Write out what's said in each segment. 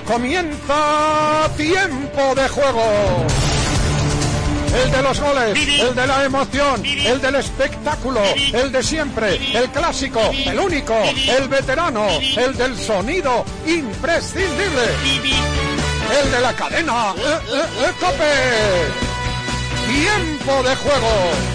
Comienza Tiempo de Juego. El de los goles, el de la emoción, el del espectáculo, el de siempre, el clásico, el único, el veterano, el del sonido imprescindible, el de la cadena COPE. Tiempo de Juego.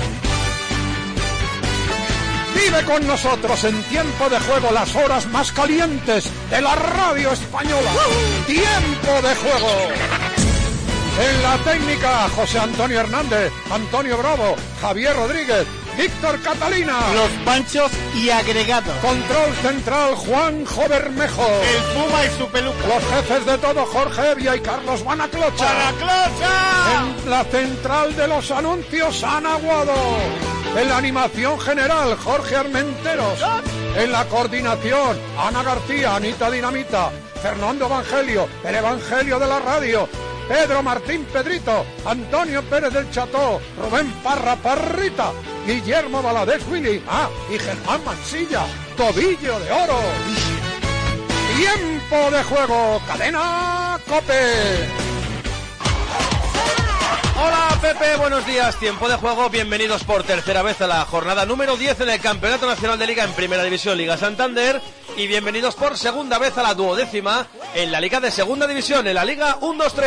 Vive con nosotros en Tiempo de Juego las horas más calientes de la radio española. Tiempo de Juego. En la técnica, José Antonio Hernández, Antonio Bravo, Javier Rodríguez, Víctor Catalina. Los Panchos y agregados. Control central, Juanjo Bermejo. El Puma y su peluca. Los jefes de todo, Jorge Evia y Carlos Banaclocha. ¡Banaclocha! En la central de los anuncios, Ana Guado. En la animación general, Jorge Armenteros. En la coordinación, Ana García, Anita Dinamita, Fernando Evangelio, el Evangelio de la radio, Pedro Martín Pedrito, Antonio Pérez del Cható, Rubén Parra Parrita, Guillermo Valadez Willy, y Germán Mansilla, Tobillo de Oro. Tiempo de Juego, cadena COPE. Hola Pepe, buenos días, Tiempo de Juego, bienvenidos por tercera vez a la jornada número 10 en el Campeonato Nacional de Liga en Primera División Liga Santander y bienvenidos por segunda vez a la 12ª en la Liga de Segunda División, en la Liga 1-2-3.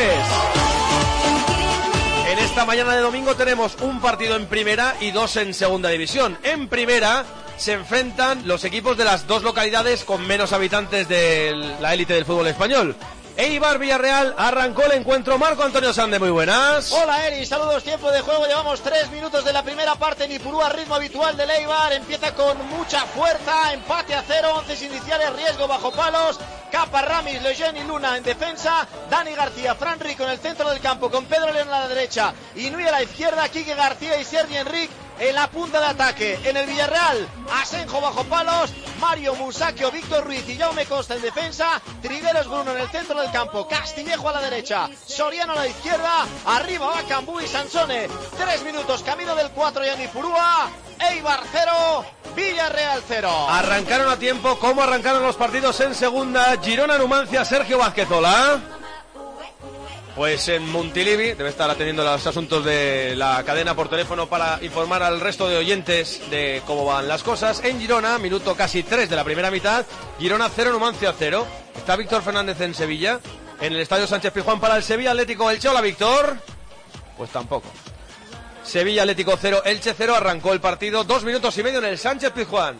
En esta mañana de domingo tenemos un partido en Primera y dos en Segunda División. En Primera se enfrentan los equipos de las dos localidades con menos habitantes de la élite del fútbol español. Eibar Villarreal arrancó el encuentro. Marco Antonio Sande, muy buenas. Hola Eri, saludos, Tiempo de Juego. Llevamos 3 minutos de la primera parte en Ipurúa, ritmo habitual del Eibar. Empieza con mucha fuerza, empate a 0, 11 iniciales, riesgo bajo palos. Capa, Ramis, Lejeune y Luna en defensa. Dani García, Fran Rico en el centro del campo con Pedro León a la derecha. Inui a la izquierda, Quique García y Sergi Enrique en la punta de ataque. En el Villarreal, Asenjo bajo palos, Mario Musacchio, Víctor Ruiz y Jaume Costa en defensa, Triveros Bruno en el centro del campo, Castillejo a la derecha, Soriano a la izquierda, arriba va Cambú y Sansone. 3 minutos, camino del 4 y en Ipurúa. Eibar 0, Villarreal 0. Arrancaron a tiempo. ¿Cómo arrancaron los partidos en segunda? Girona Numancia, Sergio Vázquez, hola. Pues en Montilivi, debe estar atendiendo los asuntos de la cadena por teléfono para informar al resto de oyentes de cómo van las cosas. En Girona, minuto casi 3 de la primera mitad, Girona 0, Numancia 0. Está Víctor Fernández en Sevilla, en el Estadio Sánchez Pizjuán para el Sevilla Atlético Elche. Hola, Víctor. Pues tampoco. Sevilla Atlético 0, Elche 0, arrancó el partido, 2 minutos y medio en el Sánchez Pizjuán.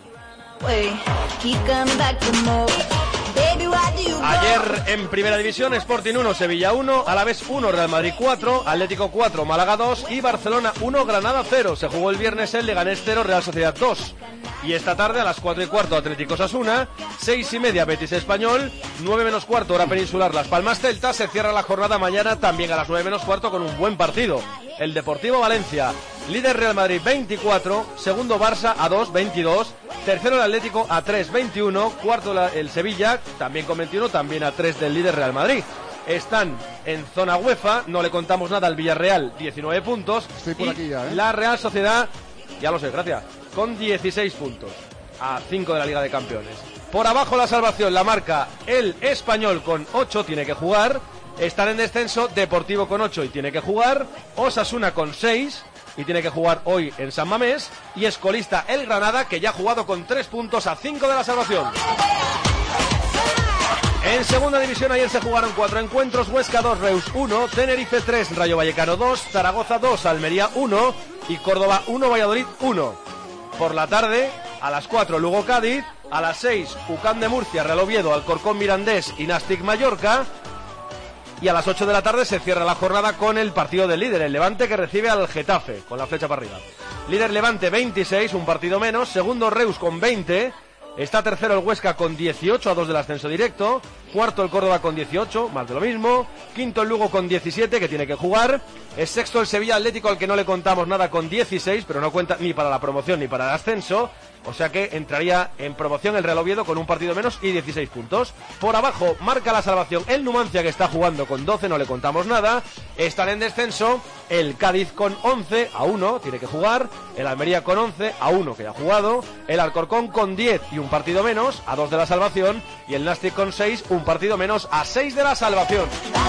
Ayer en Primera División, Sporting 1, Sevilla 1, Alavés 1, Real Madrid 4, Atlético 4, Málaga 2 y Barcelona 1, Granada 0. Se jugó el viernes el Leganés 0, Real Sociedad 2. Y esta tarde a las 4:15 Atlético Osasuna, 6:30 Betis Español, 9:15 hora peninsular Las Palmas Celta. Se cierra la jornada mañana también a las 9:15 con un buen partido. El Deportivo Valencia, líder Real Madrid 24, segundo Barça a 2, 22, tercero el Atlético a 3, 21, cuarto el Sevilla, también con 21, también a 3 del líder Real Madrid. Están en zona UEFA, no le contamos nada al Villarreal, 19 puntos. Estoy por aquí ya, La Real Sociedad, ya lo sé, gracias, con 16 puntos, a 5 de la Liga de Campeones. Por abajo la salvación la marca el Español con 8, tiene que jugar. Están en descenso Deportivo con 8 y tiene que jugar, Osasuna con 6 y tiene que jugar hoy en San Mamés, y es colista el Granada, que ya ha jugado con 3 puntos a 5 de la salvación. En segunda división ayer se jugaron 4 encuentros: Huesca 2, Reus 1, Tenerife 3, Rayo Vallecano 2, Zaragoza 2, Almería 1 y Córdoba 1, Valladolid 1. Por la tarde, a las 4 Lugo Cádiz, a las 6 UCAM de Murcia, Real Oviedo, Alcorcón Mirandés y Nàstic Mallorca. Y a las 8 de la tarde se cierra la jornada con el partido del líder, el Levante, que recibe al Getafe, con la flecha para arriba. Líder Levante 26, un partido menos. Segundo Reus con 20. Está tercero el Huesca con 18, a 2 del ascenso directo. Cuarto el Córdoba con 18, más de lo mismo. Quinto el Lugo con 17, que tiene que jugar. Es sexto el Sevilla Atlético, al que no le contamos nada, con 16, pero no cuenta ni para la promoción ni para el ascenso. O sea que entraría en promoción el Real Oviedo con un partido menos y 16 puntos. Por abajo marca la salvación el Numancia, que está jugando con 12, no le contamos nada. Están en descenso el Cádiz con 11, a 1, tiene que jugar. El Almería con 11, a 1, que ya ha jugado. El Alcorcón con 10 y un partido menos, a 2 de la salvación. Y el Nàstic con 6, un partido menos a 6 de la salvación.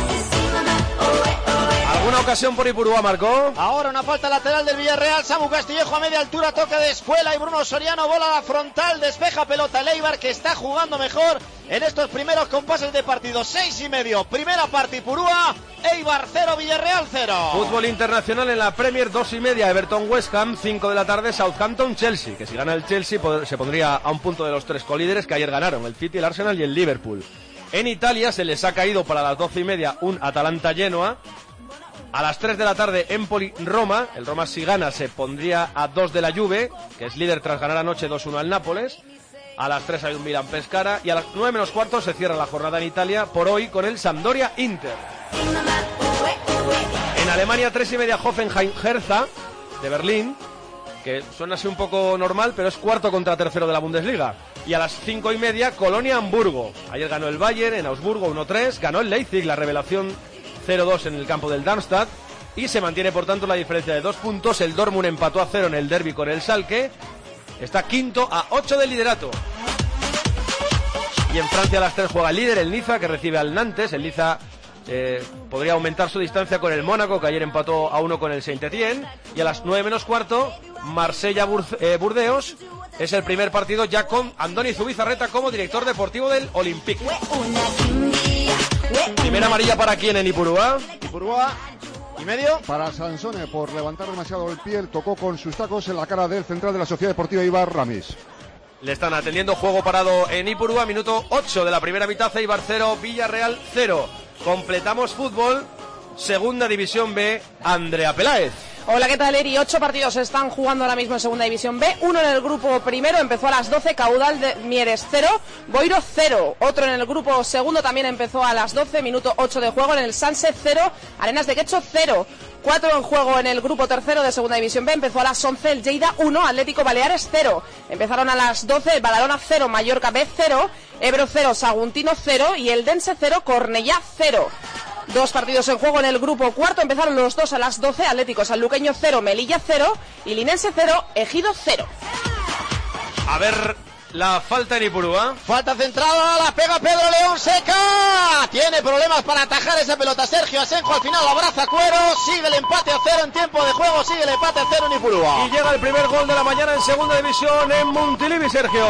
¿Alguna ocasión por Ipurúa, Marcó? Ahora una falta lateral del Villarreal. Samu Castillejo a media altura, toque de Espuela y Bruno Soriano, bola a la frontal, despeja pelota el Eibar, que está jugando mejor en estos primeros compases de partido. 6:30, primera parte Ipurúa, Eibar 0, Villarreal 0. Fútbol internacional en la Premier, 2:30, Everton West Ham, 5 de la tarde, Southampton Chelsea, que si gana el Chelsea se pondría a un punto de los 3 colíderes que ayer ganaron, el City, el Arsenal y el Liverpool. En Italia se les ha caído para las 12:30 un Atalanta-Genoa. A las 3 de la tarde, Empoli-Roma. El Roma, si gana, se pondría a 2 de la Juve, que es líder tras ganar anoche 2-1 al Nápoles. A las 3 hay un Milan-Pescara. Y a las 9 menos cuarto se cierra la jornada en Italia, por hoy, con el Sampdoria-Inter. En Alemania, 3:30, Hoffenheim-Hertha, de Berlín, que suena así un poco normal, pero es cuarto contra tercero de la Bundesliga. Y a las 5:30, Colonia-Hamburgo. Ayer ganó el Bayern en Augsburgo 1-3, ganó el Leipzig, la revelación 0-2 en el campo del Darmstadt, y se mantiene por tanto la diferencia de 2 puntos. El Dortmund empató a 0 en el derbi con el Schalke, está quinto a 8 del liderato. Y en Francia a las 3 juega el líder, el Niza, que recibe al Nantes. El Niza podría aumentar su distancia con el Mónaco, que ayer empató a 1 con el Saint-Étienne. Y a las 9 menos cuarto, Marsella-Burdeos. Es el primer partido ya con Andoni Zubizarreta como director deportivo del Olympique. Primera amarilla para quién en Ipurúa. Ipurúa y medio. Para Sansone, por levantar demasiado el pie, tocó con sus tacos en la cara del central de la Sociedad Deportiva Eibar, Ramis. Le están atendiendo, juego parado en Ipurúa, minuto 8 de la primera mitad, Eibar 0, Villarreal 0. Completamos fútbol, segunda división B, Andrea Peláez. Hola, ¿qué tal, Eri? 8 partidos se están jugando ahora mismo en Segunda División B. Uno en el grupo primero, empezó a las 12, Caudal de Mieres 0, Boiro 0. Otro en el grupo segundo también empezó a las 12, minuto 8 de juego, en el Sanse 0, Arenas de Quecho 0. 4 en juego en el grupo tercero de Segunda División B, empezó a las 11, el Lleida 1, Atlético Baleares 0. Empezaron a las 12, el Badalona 0, Mallorca B 0, Ebro 0, Saguntino 0 y el Dense 0, Cornellá 0. 2 partidos en juego en el grupo cuarto, empezaron los 2 a las 12, Atlético Sanluqueño 0, Melilla 0 y Linense 0, Ejido 0. A ver la falta en Ipurúa. Falta centrada, la pega Pedro León, seca. Tiene problemas para atajar esa pelota Sergio Asenjo, al final la abraza Cuero, sigue el empate a 0 en tiempo de juego, sigue el empate a 0 en Ipurúa. Y llega el primer gol de la mañana en Segunda División en Montilivi, Sergio.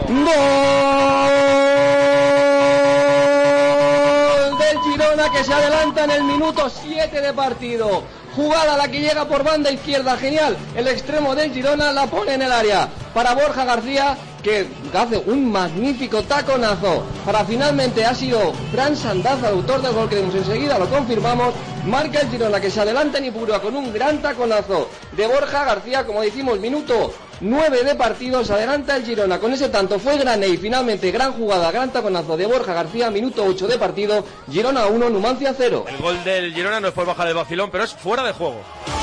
Girona, que se adelanta en el minuto 7 de partido. Jugada la que llega por banda izquierda, genial. El extremo del Girona la pone en el área para Borja García, que hace un magnífico taconazo. Para finalmente ha sido Fran Sandaza, autor del gol que vemos enseguida, lo confirmamos. Marca el Girona, que se adelanta en Ipurúa con un gran taconazo de Borja García, como decimos, minuto 9 de partido, se adelanta el Girona con ese tanto, fue Grané y finalmente gran jugada, gran taconazo de Borja García, minuto 8 de partido, Girona 1, Numancia 0. El gol del Girona no es por bajar el vacilón, pero es fuera de juego.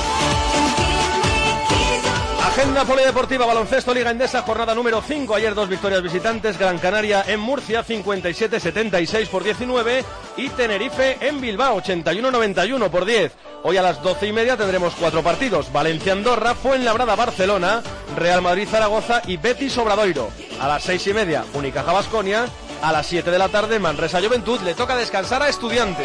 Agenda polideportiva, baloncesto, Liga Endesa, jornada número 5. Ayer 2 victorias visitantes, Gran Canaria en Murcia, 57-76 por 19, y Tenerife en Bilbao, 81-91 por 10. Hoy a las 12:30 tendremos 4 partidos, Valencia-Andorra, Fuenlabrada-Barcelona, Real Madrid-Zaragoza y Betis-Obradoiro. A las 6:30, Unicaja-Baskonia, a las 7 de la tarde, Manresa-Juventud, le toca descansar a Estudiantes.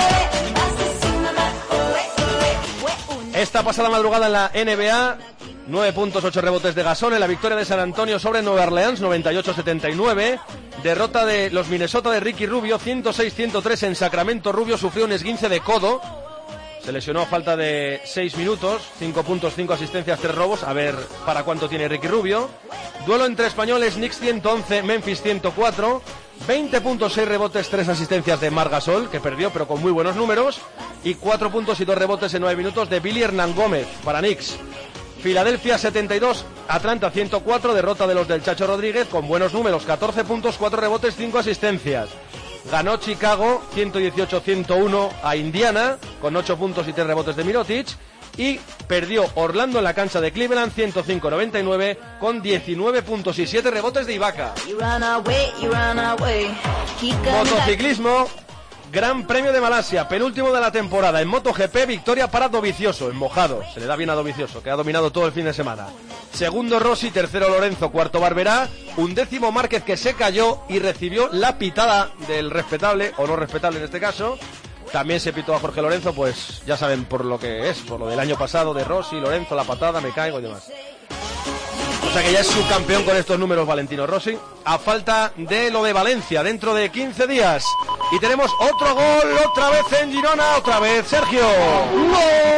Esta pasada madrugada en la NBA, 9 puntos, 8 rebotes de Gasol en la victoria de San Antonio sobre Nueva Orleans, 98-79. Derrota de los Minnesota de Ricky Rubio, 106-103 en Sacramento. Rubio sufrió un esguince de codo, se lesionó a falta de 6 minutos, 5 puntos, 5 asistencias, 3 robos. A ver para cuánto tiene Ricky Rubio. Duelo entre españoles, Knicks 111, Memphis 104. 20 puntos, 6 rebotes, 3 asistencias de Marc Gasol, que perdió pero con muy buenos números. Y 4 puntos y 2 rebotes en 9 minutos de Billy Hernán Gómez para Knicks. Filadelfia 72, Atlanta 104, derrota de los del Chacho Rodríguez con buenos números, 14 puntos, 4 rebotes, 5 asistencias. Ganó Chicago 118-101 a Indiana con 8 puntos y 3 rebotes de Mirotic. Y perdió Orlando en la cancha de Cleveland 105-99 con 19 puntos y 7 rebotes de Ibaka. Motociclismo. Gran Premio de Malasia, penúltimo de la temporada. En MotoGP, victoria para Dovizioso, en mojado. Se le da bien a Dovizioso, que ha dominado todo el fin de semana. Segundo Rossi, tercero Lorenzo, cuarto Barberá. 11º Márquez, que se cayó y recibió la pitada del respetable, o no respetable en este caso. También se pitó a Jorge Lorenzo, pues ya saben por lo que es, por lo del año pasado de Rossi, Lorenzo, la patada, me caigo y demás. O sea que ya es subcampeón con estos números Valentino Rossi, a falta de lo de Valencia dentro de 15 días. Y tenemos otro gol, otra vez en Girona, otra vez Sergio. ¡Gol!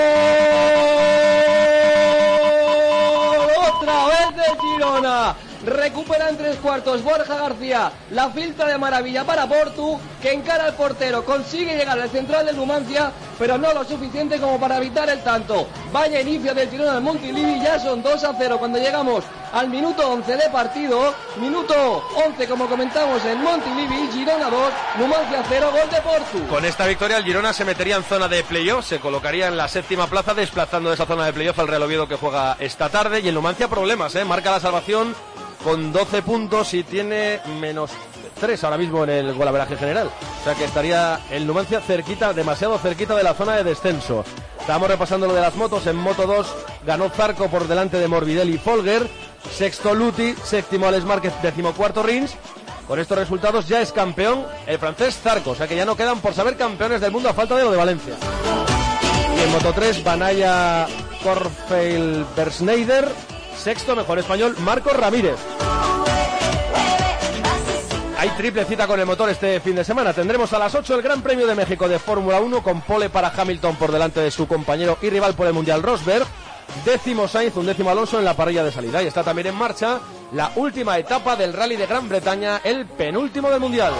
¡Otra vez de Girona! Recupera en 3/4 Borja García, la filtra de maravilla para Portu, que encara al portero, consigue llegar al central del Numancia, pero no lo suficiente como para evitar el tanto. Vaya inicio del Girona al Montilivi, ya son 2-0 cuando llegamos al minuto 11 de partido, minuto 11 como comentamos en Montilivi, Girona 2, Numancia 0, gol de Portu. Con esta victoria el Girona se metería en zona de playoff, se colocaría en la 7ª plaza, desplazando de esa zona de playoff al Real Oviedo, que juega esta tarde, y el Numancia problemas, marca la salvación con 12 puntos y tiene -3 ahora mismo en el golaveraje general. O sea que estaría el Numancia cerquita, demasiado cerquita de la zona de descenso. Estábamos repasando lo de las motos. En Moto 2 ganó Zarco por delante de Morbidelli y Folger. Sexto Luti, séptimo Alex Márquez, 14º Rins. Con estos resultados ya es campeón el francés Zarco. O sea que ya no quedan por saber campeones del mundo a falta de lo de Valencia. Y en Moto 3, Banaya Korfeil Bersneider. Sexto, mejor español, Marcos Ramírez. Hay triple cita con el motor este fin de semana. Tendremos a las 8 el Gran Premio de México de Fórmula 1 con pole para Hamilton por delante de su compañero y rival por el Mundial Rosberg. 10º Sainz, 11º Alonso en la parrilla de salida. Y está también en marcha la última etapa del Rally de Gran Bretaña, el penúltimo del Mundial.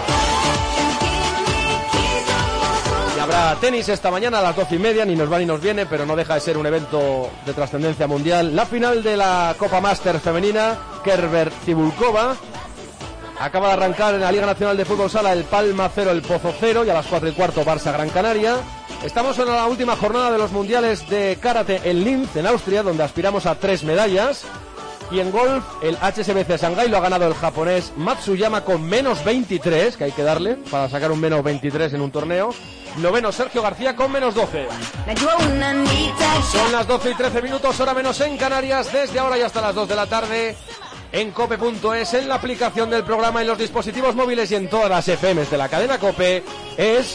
Y habrá tenis esta mañana a las 12:30, ni nos va ni nos viene, pero no deja de ser un evento de trascendencia mundial. La final de la Copa Masters femenina, Kerber Cibulkova. Acaba de arrancar en la Liga Nacional de Fútbol Sala el Palma 0, el Pozo 0, y a las 4:15 Barça Gran Canaria. Estamos en la última jornada de los mundiales de karate en Linz, en Austria, donde aspiramos a 3 medallas. Y en golf, el HSBC Shanghái lo ha ganado el japonés Matsuyama con -23, que hay que darle para sacar un -23 en un torneo. Noveno Sergio García con -12. Son las 12:13, hora menos en Canarias, desde ahora y hasta las 2 de la tarde. En cope.es, en la aplicación del programa, en los dispositivos móviles y en todas las FMs de la cadena Cope, es...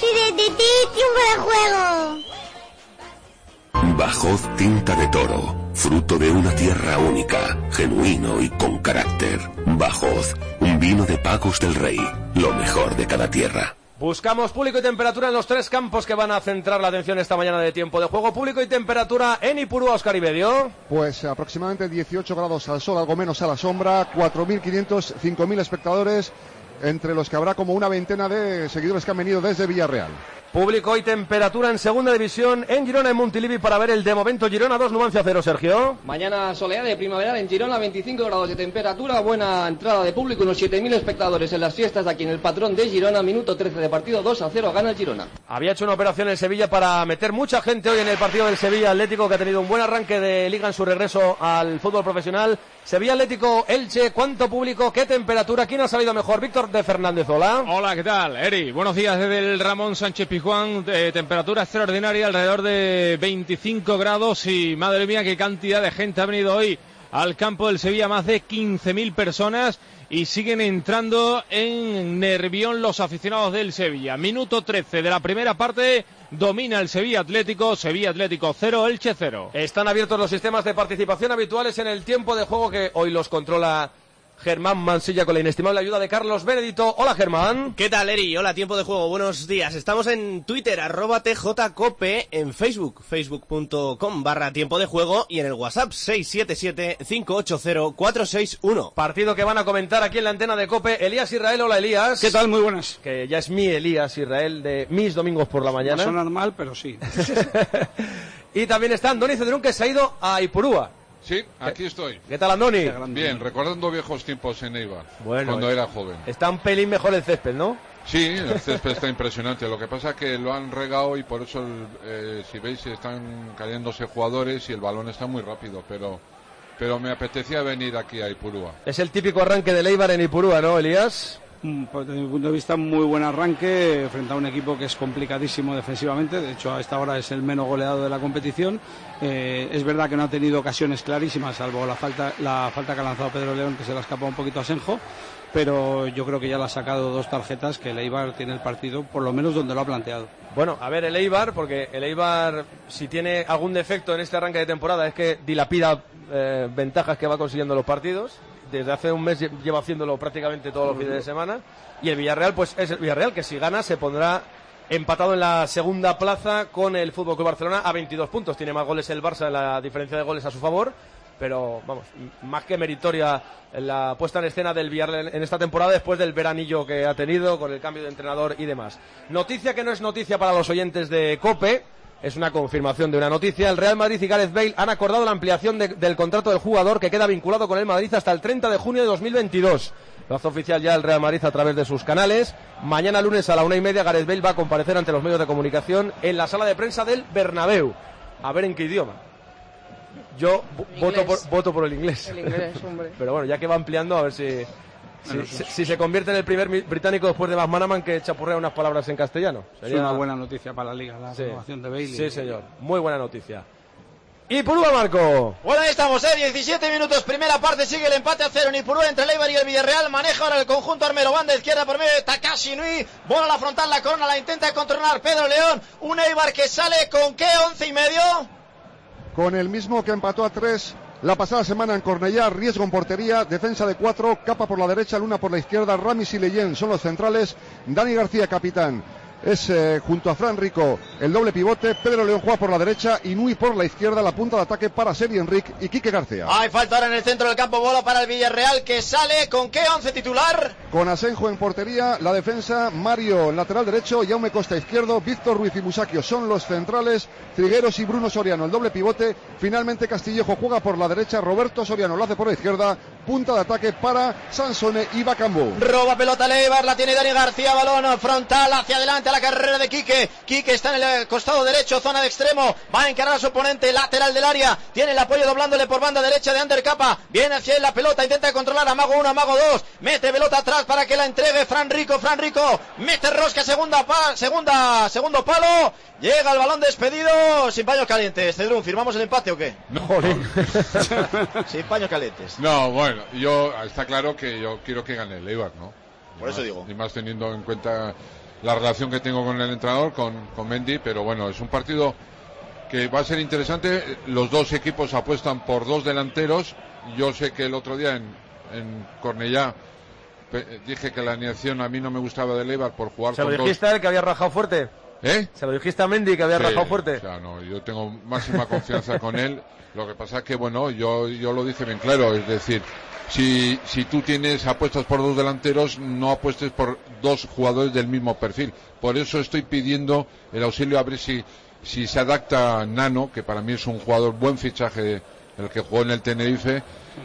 Bajod Tinta de Toro, fruto de una tierra única, genuino y con carácter. Bajod, un vino de Pagos del Rey, lo mejor de cada tierra. Buscamos público y temperatura en los 3 campos que van a centrar la atención esta mañana de tiempo de juego. Público y temperatura en Ipurúa, Óscar Ibedio. Pues aproximadamente 18 grados al sol, algo menos a la sombra, 4.500, 5.000 espectadores, entre los que habrá como una veintena de seguidores que han venido desde Villarreal. Público y temperatura en segunda división en Girona, en Montilivi, para ver el de momento Girona 2, Numancia 0, Sergio. Mañana soleada de primaveral en Girona, 25 grados de temperatura, buena entrada de público, unos 7.000 espectadores en las fiestas de aquí en el Patrón de Girona, minuto 13 de partido, 2-0, gana el Girona. Había hecho una operación en Sevilla para meter mucha gente hoy en el partido del Sevilla Atlético, que ha tenido un buen arranque de liga en su regreso al fútbol profesional. Sevilla Atlético, Elche, ¿cuánto público? ¿Qué temperatura? ¿Quién ha salido mejor? Víctor de Fernández, hola. Hola, ¿qué tal? Eri, buenos días desde el Ramón Sánchez Pizjuán, temperatura extraordinaria, alrededor de 25 grados y madre mía, qué cantidad de gente ha venido hoy al campo del Sevilla, más de 15.000 personas y siguen entrando en Nervión los aficionados del Sevilla. Minuto 13 de la primera parte. Domina el Sevilla Atlético 0, Elche 0. Están abiertos los sistemas de participación habituales en el tiempo de juego, que hoy los controla Germán Mansilla con la inestimable ayuda de Carlos Benedito. Hola, Germán. ¿Qué tal, Eri? Hola, tiempo de juego, buenos días. Estamos en Twitter, @TJCope, en Facebook, facebook.com/tiempo de juego, y en el WhatsApp 677-580-461. Partido que van a comentar aquí en la antena de Cope Elías Israel. Hola, Elías. ¿Qué tal? Muy buenas. Que ya es mi Elías Israel de mis domingos por la mañana. No son normal, pero sí. Y también está Andoni Cedrún, que se ha ido a Ipurúa. Sí, aquí estoy. ¿Qué tal, Andoni? Bien, recordando viejos tiempos en Eibar, bueno, cuando era joven. Está un pelín mejor el césped, ¿no? Sí, el césped está impresionante. Lo que pasa es que lo han regado y por eso, si veis, están cayéndose jugadores y el balón está muy rápido, pero me apetecía venir aquí a Ipurúa. Es el típico arranque del Eibar en Ipurúa, ¿no, Elías? Desde mi punto de vista, muy buen arranque frente a un equipo que es complicadísimo defensivamente. De hecho, a esta hora es el menos goleado de la competición. Es verdad que no ha tenido ocasiones clarísimas, salvo la falta que ha lanzado Pedro León, que se le ha escapado un poquito a Asenjo. Pero yo creo que ya le ha sacado 2 tarjetas, que el Eibar tiene el partido, por lo menos donde lo ha planteado. Bueno, a ver, el Eibar, porque el Eibar, si tiene algún defecto en este arranque de temporada, es que dilapida ventajas que va consiguiendo los partidos. Desde hace un mes lleva haciéndolo prácticamente todos los fines de semana. Y el Villarreal, pues es el Villarreal, que si gana se pondrá empatado en la segunda plaza con el FC Barcelona a 22 puntos. Tiene más goles el Barça en la diferencia de goles a su favor. Pero, vamos, más que meritoria la puesta en escena del Villarreal en esta temporada, después del veranillo que ha tenido con el cambio de entrenador y demás. Noticia que no es noticia para los oyentes de COPE, es una confirmación de una noticia. El Real Madrid y Gareth Bale han acordado la ampliación del contrato del jugador, que queda vinculado con el Madrid hasta el 30 de junio de 2022. Lo hace oficial ya el Real Madrid a través de sus canales. Mañana lunes a la 1:30 Gareth Bale va a comparecer ante los medios de comunicación en la sala de prensa del Bernabéu. A ver en qué idioma. Yo voto por el inglés. El inglés, hombre. Pero bueno, ya que va ampliando, a ver si se convierte en el primer británico después de McManaman que chapurrea unas palabras en castellano. Sería una buena noticia para la Liga, la renovación de Bale. Sí, señor. Muy buena noticia. Y Purúa, Marco. Bueno, ahí estamos, 17 minutos, primera parte, sigue el empate a 0 en Ipurúa entre el Eibar y el Villarreal. Maneja ahora el conjunto armero, banda izquierda por medio de Takashi Nui. Bola a la frontal, la corona la intenta controlar Pedro León. Un Eibar que sale con ¿qué? 11 y medio. Con el mismo que empató a 3 la pasada semana en Cornellá. Riesgo en portería, defensa de 4, Capa por la derecha, Luna por la izquierda, Ramis y Leyen son los centrales, Dani García capitán. Es junto a Fran Rico el doble pivote. Pedro León juega por la derecha y Nui por la izquierda. La punta de ataque para Sergi Enrique y Quique García. Hay falta ahora en el centro del campo. Bola para el Villarreal que sale con ¿qué? 11 titular. Con Asenjo en portería. La defensa, Mario lateral derecho, Jaume Costa izquierdo, Víctor Ruiz y Musacchio son los centrales, Trigueros y Bruno Soriano el doble pivote. Finalmente Castillejo juega por la derecha, Roberto Soriano lo hace por la izquierda. Punta de ataque para Sansone y Bacambú. Roba pelota Leibar, la tiene Dani García, balón frontal hacia adelante a la carrera de Quique. Quique está en el costado derecho, zona de extremo, va a encarar a su oponente, lateral del área, tiene el apoyo doblándole por banda derecha de Ander Capa, viene hacia él la pelota, intenta controlar a Mago 1, a Mago 2, mete pelota atrás para que la entregue Fran Rico, mete rosca, segundo palo, llega el balón despedido, sin paños calientes. Cedrún, ¿firmamos el empate o qué? No, sin paños calientes. No, bueno, está claro que yo quiero que gane el Eibar, ¿no? Por eso digo. Y más teniendo en cuenta la relación que tengo con el entrenador, con Mendy, pero bueno, es un partido que va a ser interesante. Los dos equipos apuestan por dos delanteros. Yo sé que el otro día en Cornellá dije que la alineación a mí no me gustaba del Eibar por jugar con dos. ¿Se lo dijiste a él que había rajado fuerte? ¿Se lo dijiste a Mendy que había rajado fuerte? O sea, no, yo tengo máxima confianza con él. Lo que pasa es que, bueno, yo lo dije bien claro, es decir, si tú tienes apuestas por dos delanteros, no apuestes por dos jugadores del mismo perfil. Por eso estoy pidiendo el auxilio a ver si se adapta Nano, que para mí es un jugador buen fichaje, el que jugó en el Tenerife.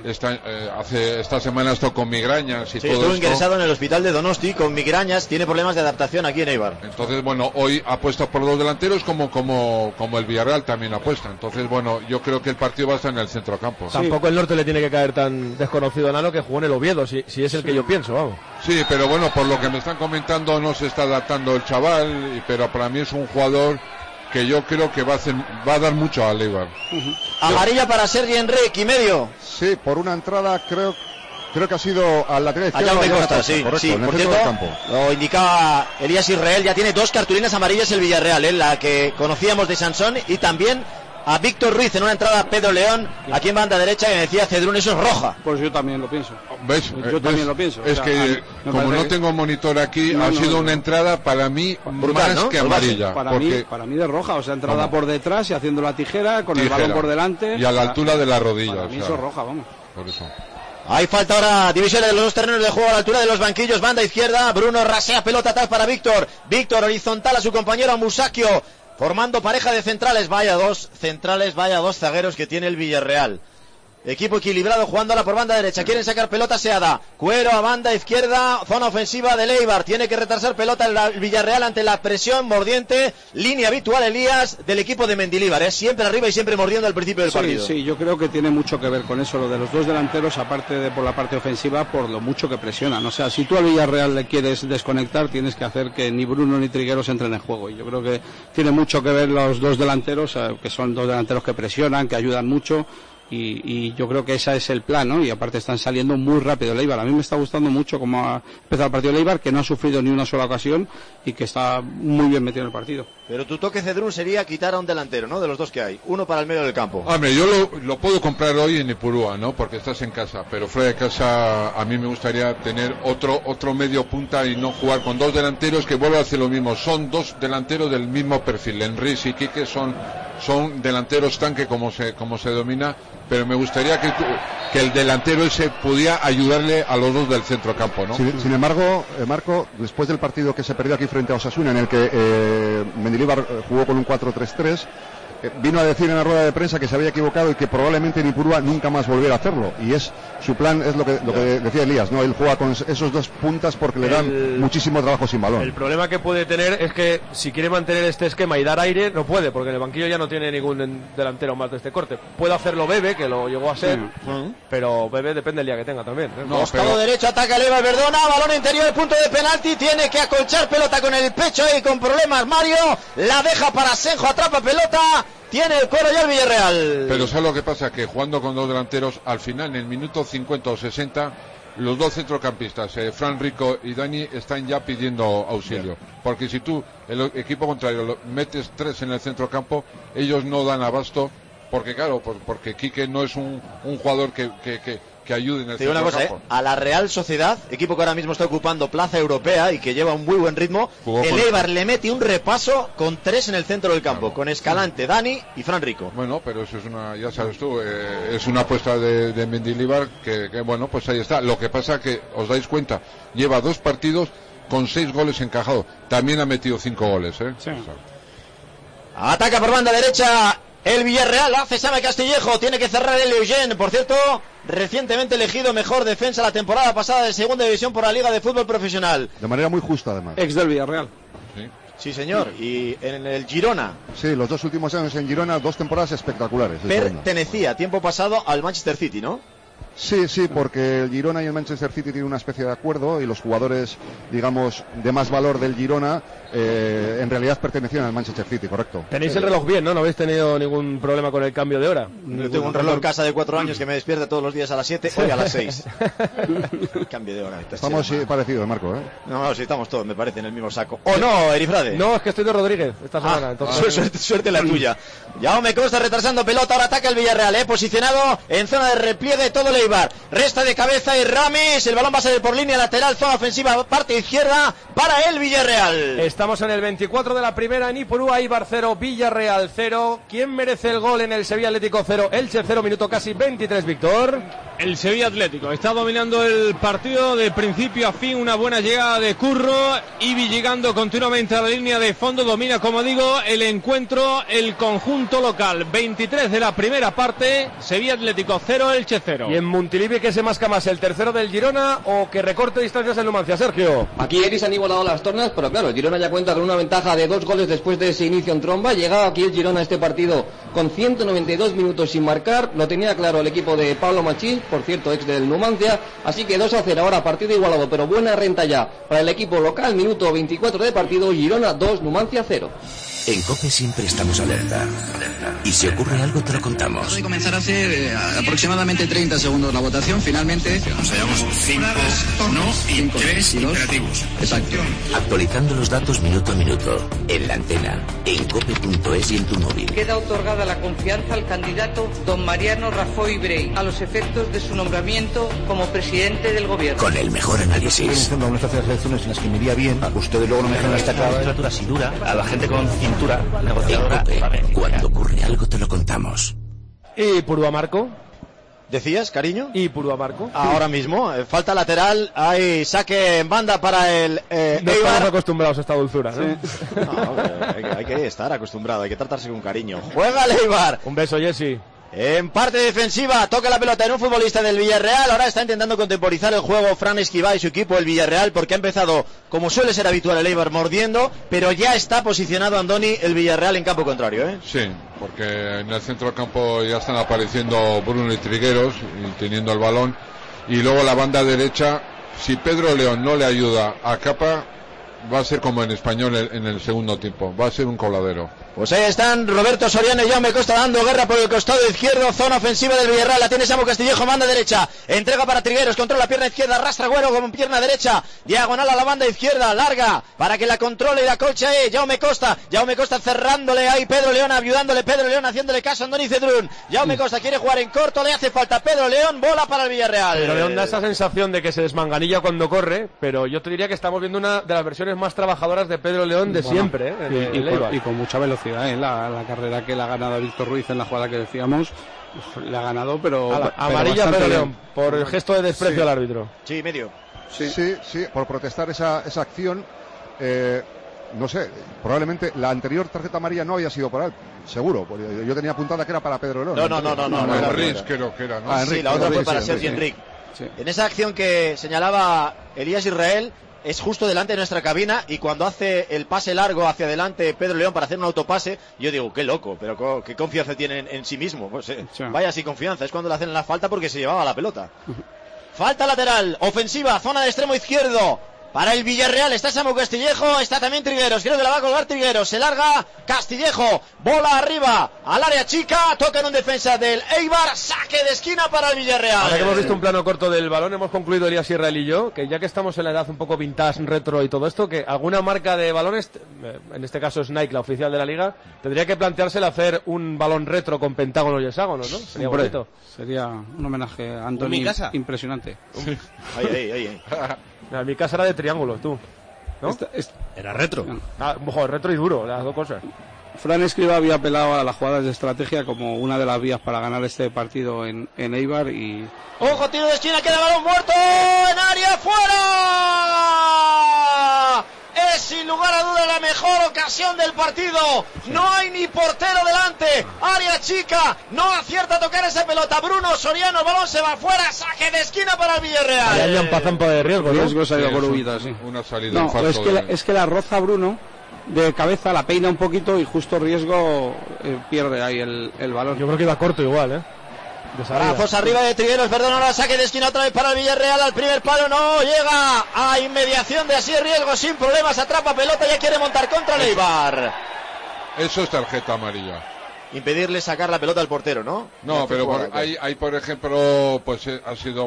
Esta semana esto con migrañas y todo estuvo esto. Ingresado en el hospital de Donosti con migrañas, tiene problemas de adaptación aquí en Eibar. Entonces, bueno, hoy apuesta por dos delanteros como el Villarreal también apuesta. Entonces, bueno, yo creo que el partido va a estar en el centrocampo. Tampoco el norte le tiene que caer tan desconocido a Nano, que jugó en el Oviedo, si es el que yo pienso, vamos. Sí, pero bueno, por lo que me están comentando no se está adaptando el chaval, pero para mí es un jugador que yo creo que va a dar mucho al Eibar. Amarilla para Sergi Enrique y medio. Sí, por una entrada creo que ha sido al lateral izquierdo. Allá me consta, sí, correcto, sí, en el por centro cierto, del campo. lo indicaba Elías Israel, ya tiene 2 cartulinas amarillas el Villarreal, la que conocíamos de Sansón, y también a Víctor Ruiz en una entrada a Pedro León, aquí en banda derecha, que me decía Cedrún, eso es roja. Pues yo también lo pienso. ¿Ves? Yo también lo pienso. Es que, como no tengo monitor aquí, ha sido una entrada para mí brutal, más ¿no? que amarilla. Para mí de roja, o sea, entrada por detrás y haciendo la tijera, con el balón por delante. Y a la altura de la rodilla. Para mí eso es roja, vamos. Por eso. Hay falta ahora, división de los dos terrenos de juego a la altura de los banquillos, banda izquierda, Bruno rasea pelota atrás para Víctor horizontal a su compañero Musacchio, formando pareja de centrales, vaya dos zagueros que tiene el Villarreal. Equipo equilibrado jugándola por banda derecha. Quieren sacar pelota, Seada. Cuero a banda izquierda. Zona ofensiva de Eibar. Tiene que retrasar pelota el Villarreal ante la presión mordiente. Línea habitual, Elías, del equipo de Mendilibar. Siempre arriba y siempre mordiendo al principio del partido. Sí, yo creo que tiene mucho que ver con eso. Lo de los dos delanteros, aparte de por la parte ofensiva, por lo mucho que presionan. O sea, si tú al Villarreal le quieres desconectar, tienes que hacer que ni Bruno ni Trigueros entren en juego. Y yo creo que tiene mucho que ver los dos delanteros, que son dos delanteros que presionan, que ayudan mucho. Y yo creo que ese es el plan, ¿no? Y aparte están saliendo muy rápido el Eibar. A mí me está gustando mucho cómo ha empezado el partido el Eibar, que no ha sufrido ni una sola ocasión y que está muy bien metido en el partido. Pero tu toque, Cedrún, sería quitar a un delantero, ¿no? De los dos que hay. Uno para el medio del campo. Hombre, yo lo puedo comprar hoy en Ipurúa, ¿no? Porque estás en casa. Pero fuera de casa a mí me gustaría tener otro medio punta y no jugar con dos delanteros que vuelvan a hacer lo mismo. Son dos delanteros del mismo perfil. Enrique y Quique son delanteros tanque como se domina, pero me gustaría que el delantero ese pudiera ayudarle a los dos del centro campo, ¿no? Sin embargo, Marco, después del partido que se perdió aquí frente a Osasuna, en el que Mendilibar jugó con un 4-3-3, vino a decir en la rueda de prensa que se había equivocado y que probablemente en Ipurúa nunca más volviera a hacerlo. Y su plan es lo que decía Elías, ¿no? Él juega con esos dos puntas porque le dan muchísimo trabajo sin balón. El problema que puede tener es que si quiere mantener este esquema y dar aire, no puede, porque en el banquillo ya no tiene ningún delantero más de este corte. Puede hacerlo Bebe, que lo llegó a ser, pero Bebe depende del día que tenga también. Costado derecho, ataca el Eibar, Verdona, balón interior, el punto de penalti, tiene que acolchar pelota con el pecho y con problemas Mario, la deja para Senjo, atrapa pelota. Tiene el Coro ya el Villarreal. Pero ¿sabes lo que pasa? Que jugando con dos delanteros, al final, en el minuto 50 o 60, los dos centrocampistas, Fran Rico y Dani, están ya pidiendo auxilio. Porque si tú, el equipo contrario, metes tres en el centrocampo, ellos no dan abasto. Porque claro, porque Quique no es un jugador que ayude en el centro campo. A la Real Sociedad, equipo que ahora mismo está ocupando plaza europea y que lleva un muy buen ritmo, el Eibar le mete un repaso con tres en el centro del campo, con Escalante, Dani y Fran Rico. Bueno, pero eso es ya sabes tú, es una apuesta de Mendilibar que bueno, pues ahí está. Lo que pasa que, os dais cuenta, lleva 2 partidos con 6 goles encajados. También ha metido 5 goles, ¿eh? Sí. Ataca por banda derecha el Villarreal, hace Same Castillejo, tiene que cerrar el Eugene, por cierto, recientemente elegido mejor defensa la temporada pasada de segunda división por la Liga de Fútbol Profesional. De manera muy justa, además. Ex del Villarreal. Sí, señor, y en el Girona. Sí, los 2 últimos años en Girona, 2 temporadas espectaculares. Pertenecía tiempo pasado al Manchester City, ¿no? Sí, porque el Girona y el Manchester City tienen una especie de acuerdo y los jugadores, digamos, de más valor del Girona, en realidad pertenecían al Manchester City, correcto. Tenéis el reloj bien, ¿no? No habéis tenido ningún problema con el cambio de hora. Yo tengo un reloj en casa de 4 años que me despierta todos los días a las 7, hoy a las 6. Cambio de hora. Estamos parecidos, Marco, ¿eh? No, sí, estamos todos, me parece, en el mismo saco. ¿O no, Erifrade? No, es que estoy de Rodríguez esta semana. Entonces... suerte la tuya. Jaume Costa retrasando pelota, ahora ataca el Villarreal, posicionado en zona de repliegue todo el Eibar. Resta de cabeza y Ramis, el balón va a salir por línea lateral, zona ofensiva, parte izquierda para el Villarreal. Estamos en el 24 de la primera en Ipurúa, Eibar 0, Villarreal 0. ¿Quién merece el gol en el Sevilla Atlético 0? Elche 0, minuto casi 23, Víctor. El Sevilla Atlético está dominando el partido de principio a fin, una buena llegada de Curro, Ibi llegando continuamente a la línea de fondo, domina, como digo, el encuentro, el conjunto local. 23 de la primera parte, Sevilla Atlético 0, Elche 0. Y en Montilivi, ¿qué se masca más, el tercero del Girona o que recorte distancias en Numancia, Sergio? Aquí Eris han igualado las tornas, pero claro, el Girona ya cuenta con una ventaja de 2 goles después de ese inicio en tromba. Llegaba aquí el Girona a este partido con 192 minutos sin marcar, lo tenía claro el equipo de Pablo Machís, por cierto, ex del Numancia, así que 2-0 ahora, partido igualado, pero buena renta ya para el equipo local, minuto 24 de partido, Girona 2, Numancia 0. En COPE siempre estamos alerta. Y si ocurre algo te lo contamos. Acabo de comenzar hace aproximadamente 30 segundos la votación. Finalmente nos hallamos 5 no y 3 imperativos. Exacto. Actualizando los datos minuto a minuto. En la antena, en cope.es y en tu móvil. Queda otorgada la confianza al candidato don Mariano Rajoy Brey a los efectos de su nombramiento como presidente del gobierno. Con el mejor análisis. Estoy unas elecciones en las que me iría bien. Ustedes luego no me dejan esta legislatura así dura. A la gente con negociadora. Cuando ocurre algo te lo contamos. ¿Y Purúa Marco? ¿Decías, cariño? ¿Y Purúa Marco? Ahora mismo, falta lateral, hay saque en banda para el no Eibar. estamos acostumbrados a esta dulzura, ¿no? Sí. No, hay que estar acostumbrado, hay que tratarse con cariño. Juega el Eibar. Un beso, Jessy. En parte defensiva, toca la pelota en un futbolista del Villarreal. Ahora está intentando contemporizar el juego Fran Escribá y su equipo, el Villarreal, porque ha empezado, como suele ser habitual, el Eibar mordiendo, pero ya está posicionado Andoni, el Villarreal, en campo contrario, ¿eh? Sí, porque en el centro del campo ya están apareciendo Bruno y Trigueros, y teniendo el balón. Y luego la banda derecha, si Pedro León no le ayuda a Capa, va a ser como en Español en el segundo tiempo, va a ser un coladero. Pues ahí están Roberto Soriano y Jaume Costa dando guerra por el costado izquierdo, zona ofensiva del Villarreal, la tiene Samu Castillejo, banda derecha, entrega para Trigueros, controla la pierna izquierda, arrastra Agüero con pierna derecha, diagonal a la banda izquierda, larga, para que la controle y la colcha Jaume Costa cerrándole ahí Pedro León, ayudándole Pedro León, haciéndole caso a Andoni Cedrún. Jaume Costa quiere jugar en corto, le hace falta Pedro León, bola para el Villarreal. Pedro León da esa sensación de que se desmanganilla cuando corre, pero yo te diría que estamos viendo una de las versiones más trabajadoras de Pedro León de siempre, y con mucha velocidad, la carrera que le ha ganado a Víctor Ruiz en la jugada que decíamos, le ha ganado, pero amarilla Pedro León por el gesto de desprecio al árbitro. Sí, medio. Sí, por protestar esa acción. No sé, probablemente la anterior tarjeta amarilla no había sido para él, seguro, porque yo tenía apuntada que era para Pedro León. No, Enrique creo que era, ¿no? Sí, la otra fue para Sergi Enrique. Sí. En esa acción que señalaba Elías Israel, es justo delante de nuestra cabina, y cuando hace el pase largo hacia adelante Pedro León para hacer un autopase, yo digo, qué loco, pero qué confianza tiene en sí mismo. Pues, vaya sin confianza, es cuando le hacen la falta porque se llevaba la pelota. Falta lateral, ofensiva, zona de extremo izquierdo. Para el Villarreal está Samu Castillejo, está también Trigueros, creo que la va a colgar Trigueros, se larga Castillejo, bola arriba, al área chica, toca en un defensa del Eibar, saque de esquina para el Villarreal. Ahora que hemos visto un plano corto del balón, hemos concluido Elías Israel y yo, que ya que estamos en la edad un poco vintage, retro y todo esto, que alguna marca de balones, en este caso es Nike, la oficial de la liga, tendría que planteársela hacer un balón retro con pentágonos y hexágonos, ¿no? Sería bonito. Sería un homenaje a Antoni impresionante. Ahí. En mi casa era de triángulos, tú, ¿no? Era retro. Joder, retro y duro, las dos cosas. Fran Escribá había apelado a las jugadas de estrategia como una de las vías para ganar este partido en Eibar y... ¡Ojo, tiro de esquina, queda balón muerto! ¡En área, fuera! Es sin lugar a duda la mejor ocasión del partido. No hay ni portero delante. Área chica, no acierta a tocar esa pelota. Bruno Soriano, el balón se va fuera. Saque de esquina para el Villarreal. Hay un pazampo de riesgo, ¿no? Se ha ido por Ubita, sí. Una salida no, es que la roza Bruno de cabeza, la peina un poquito y justo Riesgo pierde ahí el balón. Yo creo que iba corto igual, Brazos arriba de Trigueros, perdón, ahora saque de esquina otra vez para el Villarreal, al primer palo no llega a inmediación de así Riesgo sin problemas, atrapa pelota, ya quiere montar contra el Eibar. Eso es tarjeta amarilla. Impedirle sacar la pelota al portero, ¿no? No, pero hay por ejemplo, pues ha sido,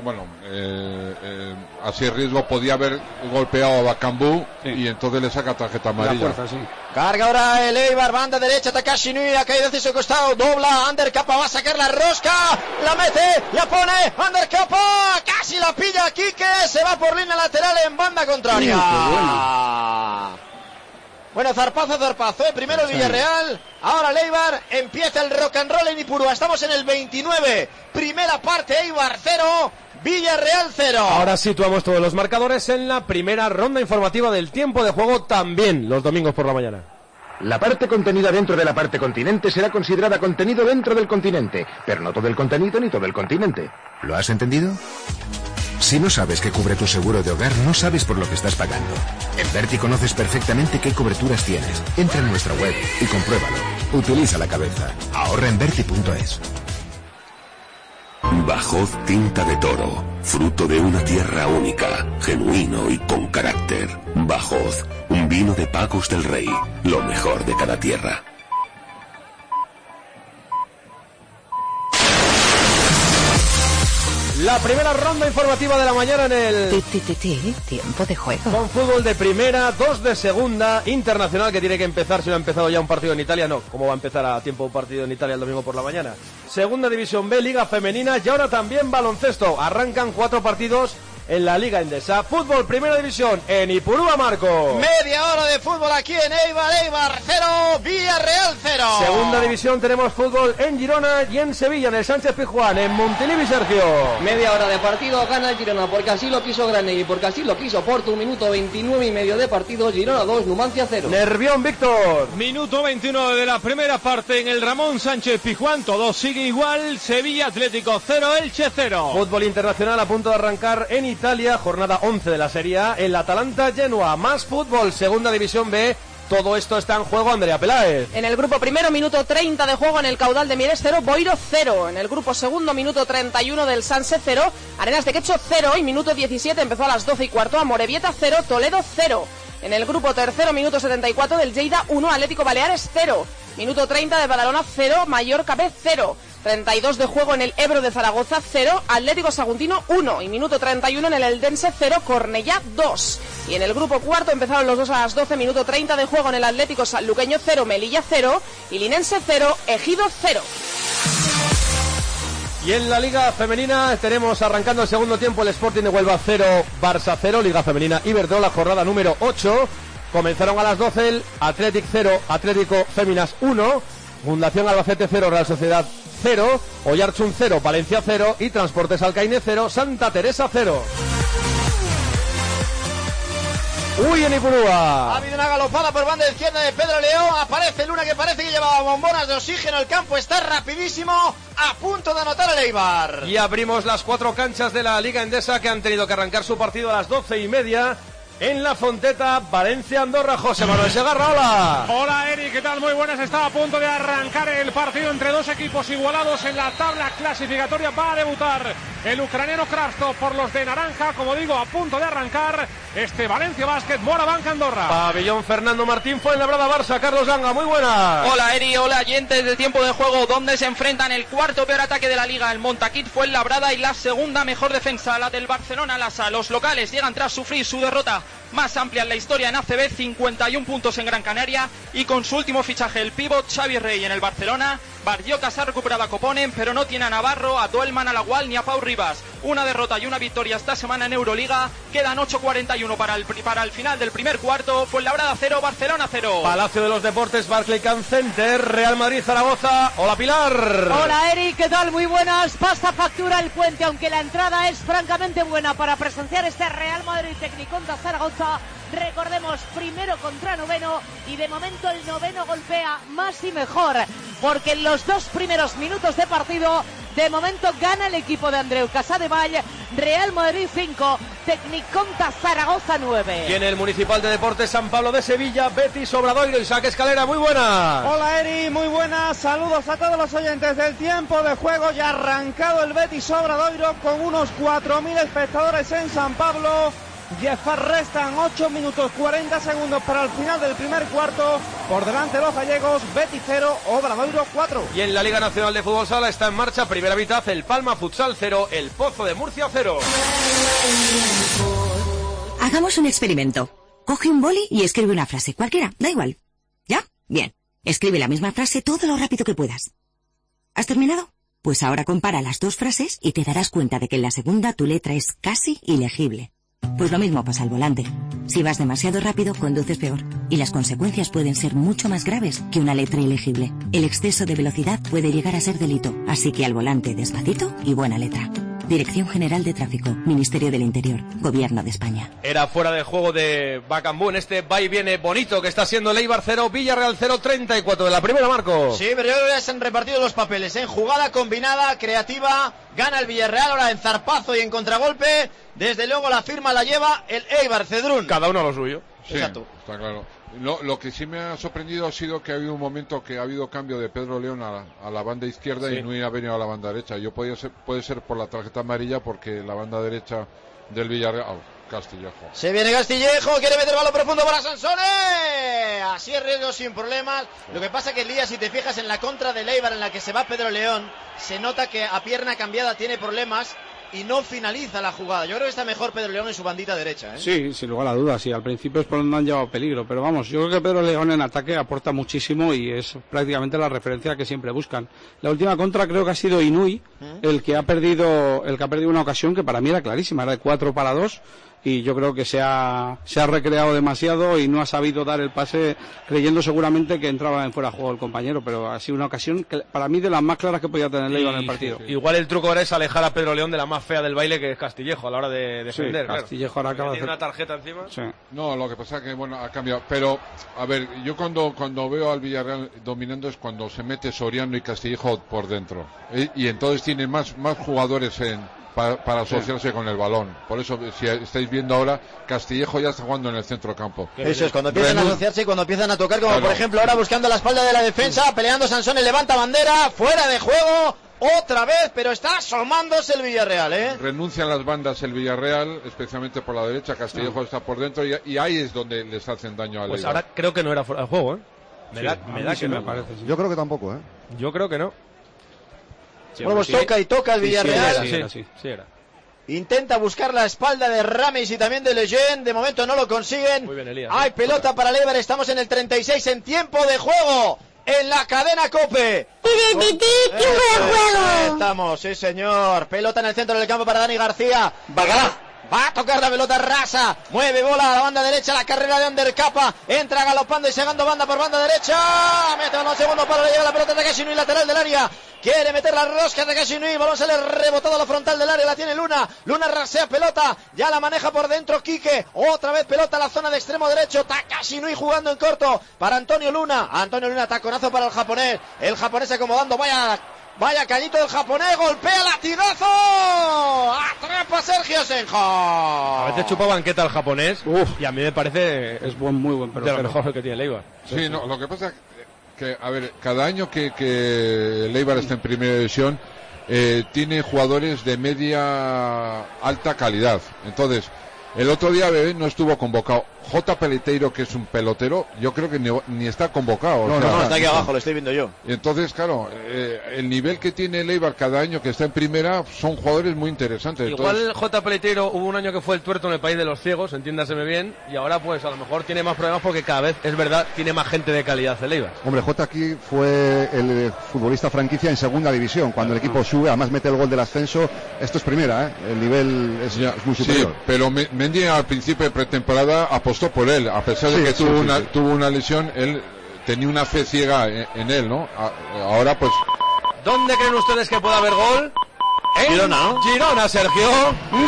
así Riesgo podía haber golpeado a Bacambú, y entonces le saca tarjeta amarilla. La fuerza, sí. Carga ahora el Eibar, banda derecha, Takashi Nui, ha caído hacia su costado, dobla, Undercapa va a sacar la rosca, la mete, la pone, Undercapa, casi la pilla Quique, se va por línea lateral en banda contraria. Bueno, zarpazo, primero el Villarreal, ahora el Eibar, empieza el rock and roll en Ipurúa, estamos en el 29, primera parte, Eibar 0, Villarreal 0. Ahora situamos todos los marcadores en la primera ronda informativa del tiempo de juego, también los domingos por la mañana. La parte contenida dentro de la parte continente será considerada contenido dentro del continente, pero no todo el contenido ni todo el continente. ¿Lo has entendido? Si no sabes qué cubre tu seguro de hogar, no sabes por lo que estás pagando. En Verti conoces perfectamente qué coberturas tienes. Entra en nuestra web y compruébalo. Utiliza la cabeza. Ahorra en Verti.es. Bajoz Tinta de Toro, fruto de una tierra única, genuino y con carácter. Bajoz, un vino de Pagos del Rey, lo mejor de cada tierra. La primera ronda informativa de la mañana en el... Tiempo de juego. Con fútbol de primera, 2 de segunda, internacional que tiene que empezar, si no ha empezado ya un partido en Italia, no, ¿cómo va a empezar a tiempo un partido en Italia el domingo por la mañana? Segunda División B, Liga Femenina y ahora también baloncesto. Arrancan 4 partidos en la Liga Endesa. Fútbol Primera División en Ipurúa, Marco. Media hora de fútbol aquí en Eibar 0, Villarreal 0. Segunda División tenemos fútbol en Girona y en Sevilla, en el Sánchez Pizjuán, en Montilivi, Sergio. Media hora de partido, gana el Girona porque así lo quiso Granelli, porque así lo quiso Porto. 1 minuto 29 y medio de partido, Girona 2, Numancia 0. Nervión, Víctor. Minuto 21 de la primera parte en el Ramón Sánchez Pizjuán, todo sigue igual. Sevilla Atlético 0, Elche 0. Fútbol internacional a punto de arrancar en Italia, jornada 11 de la Serie A, el Atalanta Genoa. Más fútbol, Segunda División B. Todo esto está en juego, Andrea Peláez. En el grupo primero, minuto 30 de juego en el Caudal de Mieres 0, Boiro 0. En el grupo segundo, minuto 31 del Sanse 0, Arenas de Quecho 0. Y minuto 17, empezó a las 12:15, Amorebieta 0, Toledo 0. En el grupo tercero, minuto 74 del Lleida 1, Atlético Baleares 0. Minuto 30 de Badalona 0, Mallorca B 0. 32 de juego en el Ebro de Zaragoza 0, Atlético Saguntino 1. Y minuto 31 en el Eldense 0, Cornellá 2. Y en el grupo cuarto empezaron los dos a las 12, minuto 30 de juego en el Atlético Sanluqueño 0, Melilla 0. Y Linense 0, Ejido 0. Y en la Liga Femenina tenemos arrancando el segundo tiempo el Sporting de Huelva 0, Barça 0, Liga Femenina Iberdrola, jornada número 8. Comenzaron a las 12 el Athletic 0, Atlético Féminas 1, Fundación Albacete 0, Real Sociedad 0, Oiartzun 0, Valencia 0 y Transportes Alcaine 0, Santa Teresa 0. Uy, en Ipurúa. Ha habido una galopada por banda izquierda de Pedro León. Aparece Luna, que parece que llevaba bombonas de oxígeno. El campo está rapidísimo, a punto de anotar el Eibar. Y abrimos las 4 canchas de la Liga Endesa, que han tenido que arrancar su partido a las 12:30. En la Fonteta, Valencia-Andorra, José Manuel Segarra, hola. Hola, Eric, ¿qué tal? Muy buenas. Está a punto de arrancar el partido entre dos equipos igualados en la tabla clasificatoria. Va a debutar el ucraniano Kravtsov por los de naranja. Como digo, a punto de arrancar este Valencia Basket, Morabanca, Andorra. Pabellón Fernando Martín, Fuenlabrada, Barça, Carlos Ganga, muy buenas. Hola, Eri, hola, oyentes del tiempo de juego, donde se enfrentan el cuarto peor ataque de la Liga, el Montaquit Fuenlabrada, y la segunda mejor defensa, la del Barcelona Lassa. Los locales llegan tras sufrir su derrota más amplia en la historia en ACB, 51 puntos en Gran Canaria, y con su último fichaje, el pívot Xavi Rey en el Barcelona. Barriocas ha recuperado a Coponen, pero no tiene a Navarro, a Doelman, a Lagual ni a Pau Rivas. Una derrota y una victoria esta semana en Euroliga. Quedan 8:41 para el final del primer cuarto. Fuenlabrada 0, Barcelona 0. Palacio de los Deportes, Barclaycard Center, Real Madrid, Zaragoza. Hola, Pilar. Hola, Eric, ¿qué tal? Muy buenas. Pasa factura el puente, aunque la entrada es francamente buena para presenciar este Real Madrid Tecniconta Zaragoza. Recordemos, primero contra noveno, y de momento el noveno golpea más y mejor, porque en los 2 primeros minutos de partido, de momento gana el equipo de Andreu Casadevall. Real Madrid 5, Tecniconta Zaragoza 9. Y en el Municipal de Deportes San Pablo de Sevilla, Betis Obradoiro, Isaac Escalera, muy buenas. Hola, Eri, muy buenas. Saludos a todos los oyentes del tiempo de juego. Ya ha arrancado el Betis Obradoiro con unos 4.000 espectadores en San Pablo. Restan 8 minutos 40 segundos para el final del primer cuarto. Por delante los gallegos, Betis 0, Obradoiro 4. Y en la Liga Nacional de Fútbol Sala está en marcha, primera mitad, el Palma Futsal 0, el Pozo de Murcia 0. Hagamos un experimento. Coge un boli y escribe una frase, cualquiera, da igual. ¿Ya? Bien. Escribe la misma frase todo lo rápido que puedas. ¿Has terminado? Pues ahora compara las 2 frases y te darás cuenta de que en la segunda tu letra es casi ilegible. Pues lo mismo pasa al volante. Si vas demasiado rápido, conduces peor. Y las consecuencias pueden ser mucho más graves que una letra ilegible. El exceso de velocidad puede llegar a ser delito. Así que al volante, despacito y buena letra. Dirección General de Tráfico, Ministerio del Interior, Gobierno de España. Era fuera de juego de Bacambú en este va y viene bonito que está siendo el Eibar 0, Villarreal 0, 34 de la primera, Marco. Sí, pero ya se han repartido los papeles, en jugada combinada, creativa, gana el Villarreal, ahora en zarpazo y en contragolpe. Desde luego la firma la lleva el Eibar, Cedrún. Cada uno a lo suyo. Sí, exacto. Está claro. Lo que sí me ha sorprendido ha sido que ha habido un momento que ha habido cambio de Pedro León a la banda izquierda, sí, y no ha venido a la banda derecha. Puede ser por la tarjeta amarilla, porque la banda derecha del Villarreal... Castillejo. Se viene Castillejo, quiere meter balón profundo para Sansone. Así es, riesgo sin problemas. Lo que pasa que Elías, si te fijas en la contra del Eibar en la que se va Pedro León, se nota que a pierna cambiada tiene problemas. y no finaliza la jugada. Yo creo que está mejor Pedro León en su bandita derecha, ¿eh? Sí, sin lugar a dudas, sí. Al principio es por donde han llevado peligro, pero vamos, yo creo que Pedro León en ataque aporta muchísimo y es prácticamente la referencia que siempre buscan. La última contra creo que ha sido Inui, el que ha perdido una ocasión que para mí era clarísima, era de 4-2. Y yo creo que se ha recreado demasiado y no ha sabido dar el pase, creyendo seguramente que entraba en fuera de juego el compañero, pero ha sido una ocasión que, para mí, de las más claras que podía tener Leiva en el partido. Igual el truco ahora es alejar a Pedro León de la más fea del baile, que es Castillejo, a la hora de defender. Sí, Castillejo ahora acaba de hacer una tarjeta encima. Sí. No, lo que pasa es que, bueno, ha cambiado. Pero, a ver, yo cuando veo al Villarreal dominando es cuando se mete Soriano y Castillejo por dentro. Y entonces tiene más jugadores para asociarse con el balón. Por eso, si estáis viendo ahora, Castillejo ya está jugando en el centro del campo. Eso es, cuando empiezan a asociarse y cuando empiezan a tocar, como por ejemplo ahora buscando la espalda de la defensa, peleando Sansón, levanta bandera, fuera de juego, otra vez, pero está asomándose el Villarreal, ¿eh? Renuncian las bandas el Villarreal, especialmente por la derecha, Castillejo está por dentro y ahí es donde les hacen daño a Pues Leiva. ahora creo que no era fuera de juego, ¿eh? Me da que no. Me parece, sí. Yo creo que tampoco, ¿eh? Yo creo que no. Bueno, pues toca y toca el Villarreal. Sí, era. Intenta buscar la espalda de Ramis y también de Lejeune. De momento no lo consiguen. Muy bien, Elías. Hay pelota para Leibar. Estamos en el 36 en tiempo de juego. En la cadena COPE. Estamos, sí señor. Pelota en el centro del campo para Dani García. Va a tocar la pelota rasa. Mueve bola a la banda derecha. La carrera de Ander Capa. Entra galopando y segando banda por banda derecha. Mete el segundo palo. Le llega la pelota de Takashi Inui, lateral del área. Quiere meter la rosca de Takashi Inui. Balón sale rebotado a la frontal del área. La tiene Luna. Luna rasea pelota. Ya la maneja por dentro Quique. Otra vez pelota a la zona de extremo derecho. Takashi Inui jugando en corto para Antonio Luna. Antonio Luna, taconazo para el japonés. El japonés acomodando. Vaya cañito del japonés, golpea latigazo. Atrapa Sergio Senjo. A veces chupa banqueta el japonés. Y a mí me parece es muy buen de lo mejor que tiene Leibar. Sí, no, lo que pasa es que, a ver, cada año que Leibar está en primera división, tiene jugadores de media alta calidad. Entonces, el otro día Bebé no estuvo convocado. J. Peleteiro, que es un pelotero, yo creo que ni está convocado. No, está aquí abajo, lo estoy viendo yo. Y entonces, claro, el nivel que tiene Leibar cada año que está en primera son jugadores muy interesantes. Igual entonces... J. Peleteiro hubo un año que fue el tuerto en el país de los ciegos, entiéndaseme bien, y ahora pues a lo mejor tiene más problemas porque cada vez, es verdad, tiene más gente de calidad el Leibar. Hombre, J aquí fue el futbolista franquicia en segunda división, cuando el equipo sube, además mete el gol del ascenso. Esto es primera, el nivel es muy superior. Sí, pero Mendy al principio de pretemporada apostó por él, a pesar de que tuvo una lesión, él tenía una fe ciega en él, ¿no? Ahora pues... ¿Dónde creen ustedes que puede haber gol? En Girona, ¿no? Girona, Sergio. ¡Gol!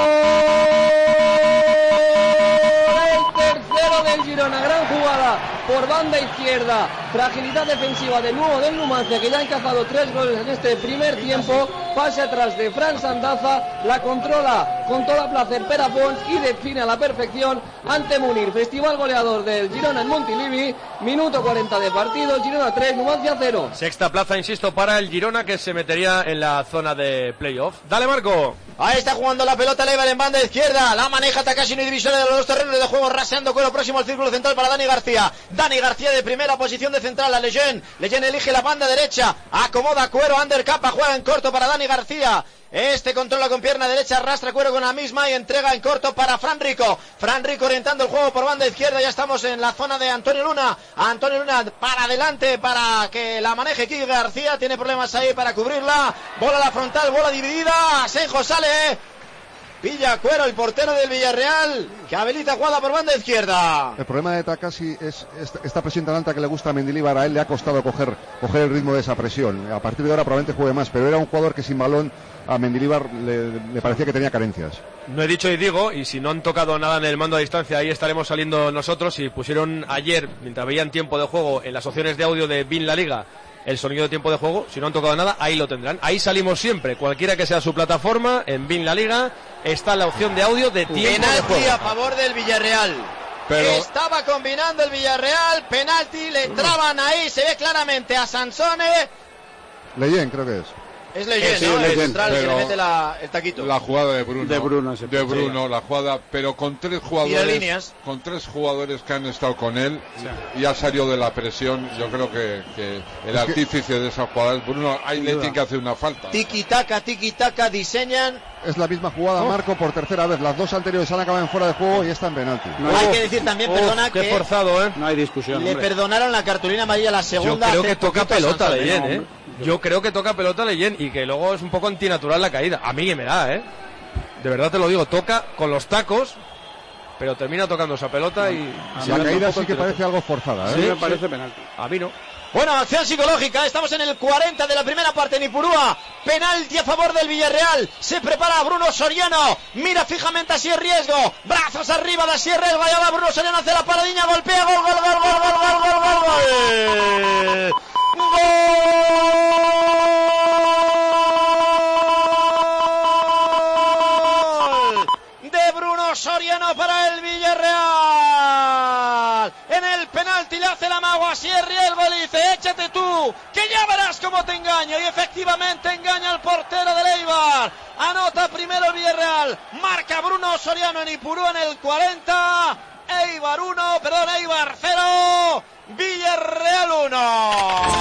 El tercero del Girona, gran jugada por banda izquierda, fragilidad defensiva de nuevo del Numancia, que ya ha encajado 3 goles en este primer tiempo. Pase atrás de Fran Sandaza, la controla con toda placer Pera Pons y define a la perfección ante Munir. Festival goleador del Girona en Montilivi, minuto 40 de partido, Girona 3, Numancia 0. Sexta plaza, insisto, para el Girona, que se metería en la zona de playoff. Dale, Marco. Ahí está jugando la pelota Leibar en banda izquierda. La maneja Takashi Inui, divisor de los terrenos de juego, raseando con lo próximo al círculo central para Dani García. Dani García de primera posición de central a Lejeune. Lejeune elige la banda derecha. Acomoda Cuero. Ander Capa juega en corto para Dani García. Este controla con pierna derecha, arrastra Cuero con la misma y entrega en corto para Fran Rico. Fran Rico orientando el juego por banda izquierda. Ya estamos en la zona de Antonio Luna. Antonio Luna para adelante para que la maneje Quique García. Tiene problemas ahí para cubrirla. Bola a la frontal, bola dividida. Senjo sale. Pilla Cuero, el portero del Villarreal, que habilita jugada por banda izquierda. El problema de Takashi es esta presión tan alta que le gusta a Mendilibar. A él le ha costado coger el ritmo de esa presión. A partir de ahora probablemente juegue más, pero era un jugador que sin balón a Mendilibar le parecía que tenía carencias. No he dicho y digo, y si no han tocado nada en el mando a distancia, ahí estaremos saliendo nosotros. Y pusieron ayer, mientras veían tiempo de juego, en las opciones de audio de BIN La Liga, el sonido de tiempo de juego. Si no han tocado nada, ahí lo tendrán. Ahí salimos siempre, cualquiera que sea su plataforma, en BIN La Liga está la opción de audio de tiempo de juego. Penalti a favor del Villarreal. Pero... estaba combinando el Villarreal, penalti, le entraban ahí, se ve claramente a Sansone. Leyen, creo que es. Es Leyen, ¿no? El central que le mete el taquito. La jugada de Bruno. De Bruno, la jugada, pero con tres jugadores. Con tres jugadores que han estado con él y ha salido de la presión. Yo creo que el artífice de esa jugada es Bruno. Ahí le tiene que hacer una falta. Tiki-taka, diseñan. Es la misma jugada, Marco, por tercera vez. Las dos anteriores han acabado en fuera de juego y está en penalti. Hay que decir también, qué forzado, No hay discusión. Le perdonaron la cartulina amarilla la segunda. Yo creo que toca pelota Leyen, Yo creo que toca pelota Leyen y que luego es un poco antinatural la caída. A mí que me da, De verdad te lo digo, toca con los tacos, pero termina tocando esa pelota y... La caída sí que parece algo forzada, Sí, me parece penalti. A mí no. Bueno, acción psicológica, estamos en el 40 de la primera parte en Ipurúa, penalti a favor del Villarreal, se prepara Bruno Soriano, mira fijamente a Asier Riesgo, brazos arriba de Asier Riesgo, allá va Bruno Soriano, hace la paradiña, golpea, gol. De Bruno Soriano para el Villarreal. En el penalti le hace la mago a Asier Riesgo, le dice, échate tú, que ya verás cómo te engaño. Y efectivamente engaña al portero del Eibar. Anota primero el Villarreal. Marca Bruno Soriano en Ipurúa en el 40. Eibar 0, Villarreal 1.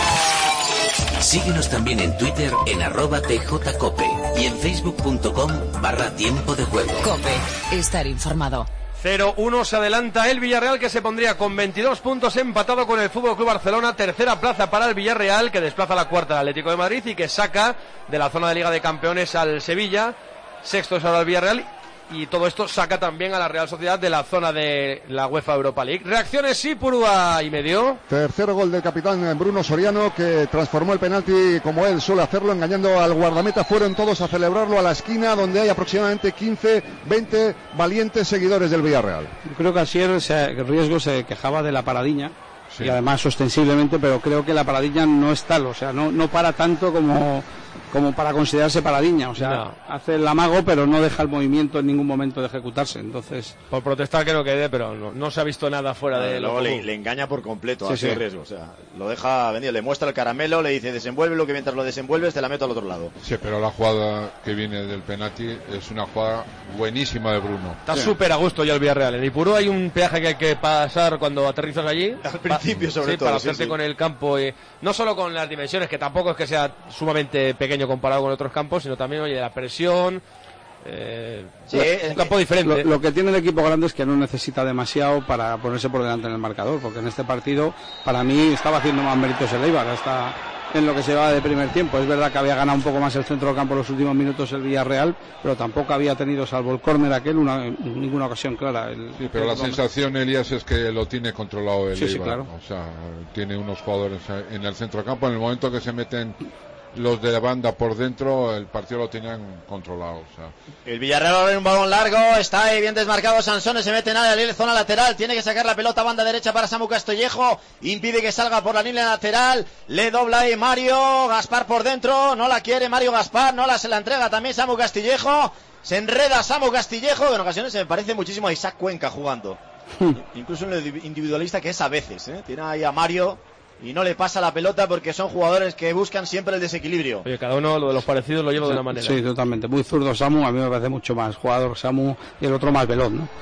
Síguenos también en Twitter en @tjcope y en facebook.com/tiempo de juego. Cope, estar informado. 0-1 se adelanta el Villarreal, que se pondría con 22 puntos empatado con el FC Barcelona. Tercera plaza para el Villarreal, que desplaza la cuarta al Atlético de Madrid y que saca de la zona de Liga de Campeones al Sevilla. Sexto es ahora el Villarreal. Y todo esto saca también a la Real Sociedad de la zona de la UEFA Europa League. Reacciones Ipurúa y medio. Tercer gol del capitán Bruno Soriano, que transformó el penalti como él suele hacerlo, engañando al guardameta. Fueron todos a celebrarlo a la esquina, donde hay aproximadamente 15, 20 valientes seguidores del Villarreal. Yo creo que Asier Riesgo se quejaba de la paradiña. Sí. Y además ostensiblemente, pero creo que la paradiña no es tal, o sea, no para tanto como para considerarse paradiña, o sea, hace el amago pero no deja el movimiento en ningún momento de ejecutarse, entonces... Por protestar que no quede, pero no se ha visto nada fuera de... Luego le engaña por completo a ese Riesgo, o sea, lo deja vendido, le muestra el caramelo, le dice desenvuélvelo, que mientras lo desenvuelves te la meto al otro lado. Sí, pero la jugada que viene del penalti es una jugada buenísima de Bruno. Está súper a gusto ya el Villarreal. En Ipurúa hay un peaje que hay que pasar cuando aterrizas allí. Al principio sobre todo. Para hacerte con el campo, no solo con las dimensiones, que tampoco es que sea sumamente pequeño comparado con otros campos, sino también, oye, la presión, un campo diferente. Lo que tiene el equipo grande es que no necesita demasiado para ponerse por delante en el marcador, porque en este partido, para mí, estaba haciendo más méritos el Eibar, hasta en lo que se va de primer tiempo. Es verdad que había ganado un poco más el centro del campo en los últimos minutos el Villarreal, pero tampoco había tenido, salvo el córner aquel, ninguna ocasión clara. Pero la sensación, Elías, es que lo tiene controlado el Eibar. Sí, claro. O sea, tiene unos jugadores en el centro del campo. En el momento que se meten los de la banda por dentro, el partido lo tenían controlado, o sea. El Villarreal abre un balón largo, está ahí bien desmarcado Sansone, se mete en la zona lateral, tiene que sacar la pelota banda derecha para Samu Castillejo, impide que salga por la línea lateral, le dobla ahí Mario Gaspar por dentro, no la quiere Mario Gaspar, se la entrega también Samu Castillejo, se enreda Samu Castillejo, en ocasiones se me parece muchísimo a Isaac Cuenca jugando, incluso en lo individualista que es a veces, tiene ahí a Mario y no le pasa la pelota porque son jugadores que buscan siempre el desequilibrio. Oye, cada uno de los parecidos lo lleva de una manera. Sí, totalmente. Muy zurdo Samu, a mí me parece mucho más jugador Samu y el otro más veloz, ¿no?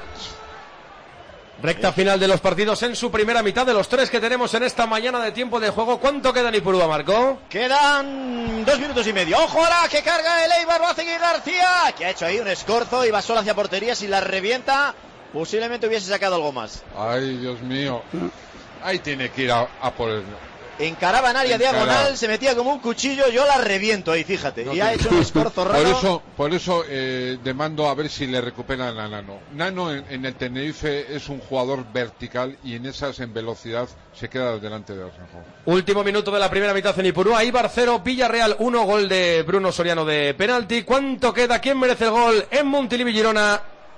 Recta final de los partidos en su primera mitad, de los 3 que tenemos en esta mañana de tiempo de juego. ¿Cuánto queda en Ipurúa, Marco? Quedan 2 minutos y medio. ¡Ojo ahora que carga el Eibar! Va a seguir García, que ha hecho ahí un escorzo y va solo hacia portería. Si la revienta, posiblemente hubiese sacado algo más. Ay, Dios mío. Ahí tiene que ir a por el... Encaraba en área diagonal, se metía como un cuchillo, yo la reviento ahí, fíjate. Y ha hecho un escorzo raro. Por eso demando a ver si le recuperan a Nano. Nano en el Tenerife es un jugador vertical y en velocidad se queda delante de Arsenal. Último minuto de la primera mitad en Ipurúa. Eibar 0, Villarreal 1, gol de Bruno Soriano de penalti. ¿Cuánto queda? ¿Quién merece el gol? En Montilivi Girona.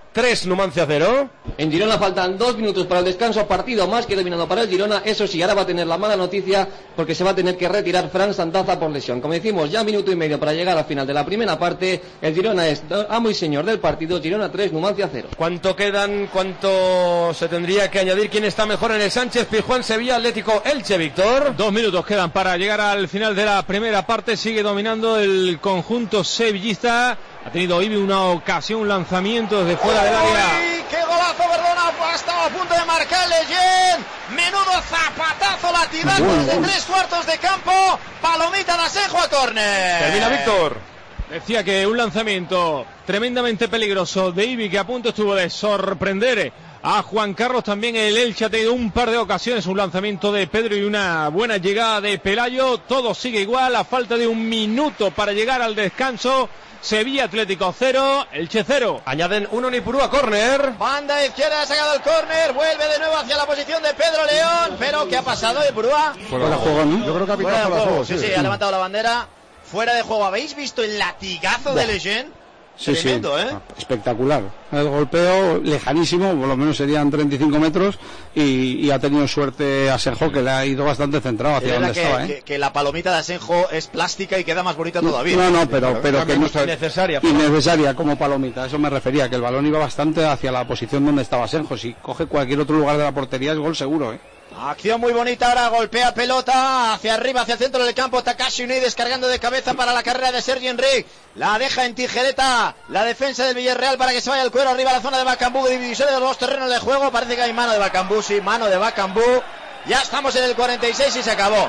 3, Numancia 0. En Girona faltan 2 minutos para el descanso, partido más que dominado para el Girona. Eso sí, ahora va a tener la mala noticia porque se va a tener que retirar Fran Santaza por lesión. Como decimos, ya minuto y medio para llegar al final de la primera parte. El Girona es amo y señor del partido. Girona 3, Numancia 0. ¿Cuánto quedan? ¿Cuánto se tendría que añadir? ¿Quién está mejor en el Sánchez Pizjuán, Sevilla, Atlético, Elche, Víctor? 2 minutos quedan para llegar al final de la primera parte. Sigue dominando el conjunto sevillista. Ha tenido Ibi una ocasión, un lanzamiento desde fuera del área. ¡Uy, qué golazo, Verdona! Estaba a punto de marcar Leyen. Menudo zapatazo latigazo desde 3/4 de campo. Palomita de Asenjo a córner. Termina Víctor. Decía que un lanzamiento tremendamente peligroso de Ibi, que a punto estuvo de sorprender a Juan Carlos. También el Elche ha tenido un par de ocasiones, un lanzamiento de Pedro y una buena llegada de Pelayo. Todo sigue igual, a falta de 1 minuto para llegar al descanso. Sevilla Atlético 0, Elche 0. Añaden uno Nipurúa, córner. Banda izquierda, ha sacado el córner, vuelve de nuevo hacia la posición de Pedro León. Pero ¿qué ha pasado, Nipurúa? Fuera de juego, ¿no? Yo creo que ha pitado fuera de juego. Sí, ha levantado la bandera. Fuera de juego. ¿Habéis visto el latigazo de Leyen? Sí, tremendo, sí. Espectacular. El golpeo lejanísimo, por lo menos serían 35 metros, y ha tenido suerte Asenjo, que le ha ido bastante centrado hacia donde estaba. Que la palomita de Asenjo es plástica y queda más bonita todavía. No, pero que no está innecesaria como palomita, eso me refería, que el balón iba bastante hacia la posición donde estaba Asenjo. Si coge cualquier otro lugar de la portería es gol seguro, Acción muy bonita, ahora golpea pelota hacia arriba, hacia el centro del campo. Takashi Unai descargando de cabeza para la carrera de Sergi Enric. La deja en tijereta la defensa del Villarreal para que se vaya el cuero arriba a la zona de Bacambú, división de los dos terrenos de juego. Parece que hay mano de Bacambú, sí, mano de Bacambú. Ya estamos en el 46 y se acabó.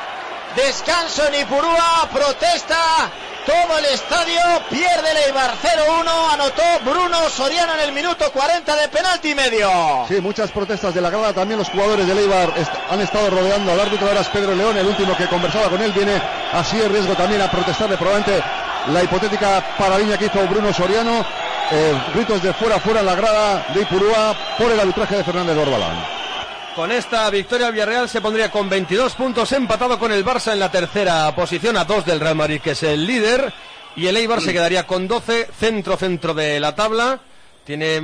Descanso en Ipurúa, protesta todo el estadio, pierde el Eibar 0-1, anotó Bruno Soriano en el minuto 40 de penalti y medio. Sí, muchas protestas de la grada, también los jugadores del Eibar han estado rodeando al árbitro. Ahora es Pedro León, el último que conversaba con él, viene así el riesgo también a protestarle probablemente la hipotética paraliña que hizo Bruno Soriano. Gritos de fuera en la grada de Ipurúa por el arbitraje de Fernández Dorbalán. Con esta victoria el Villarreal se pondría con 22 puntos, empatado con el Barça en la tercera posición, a 2 del Real Madrid, que es el líder, y el Eibar se quedaría con 12, centro de la tabla. Tiene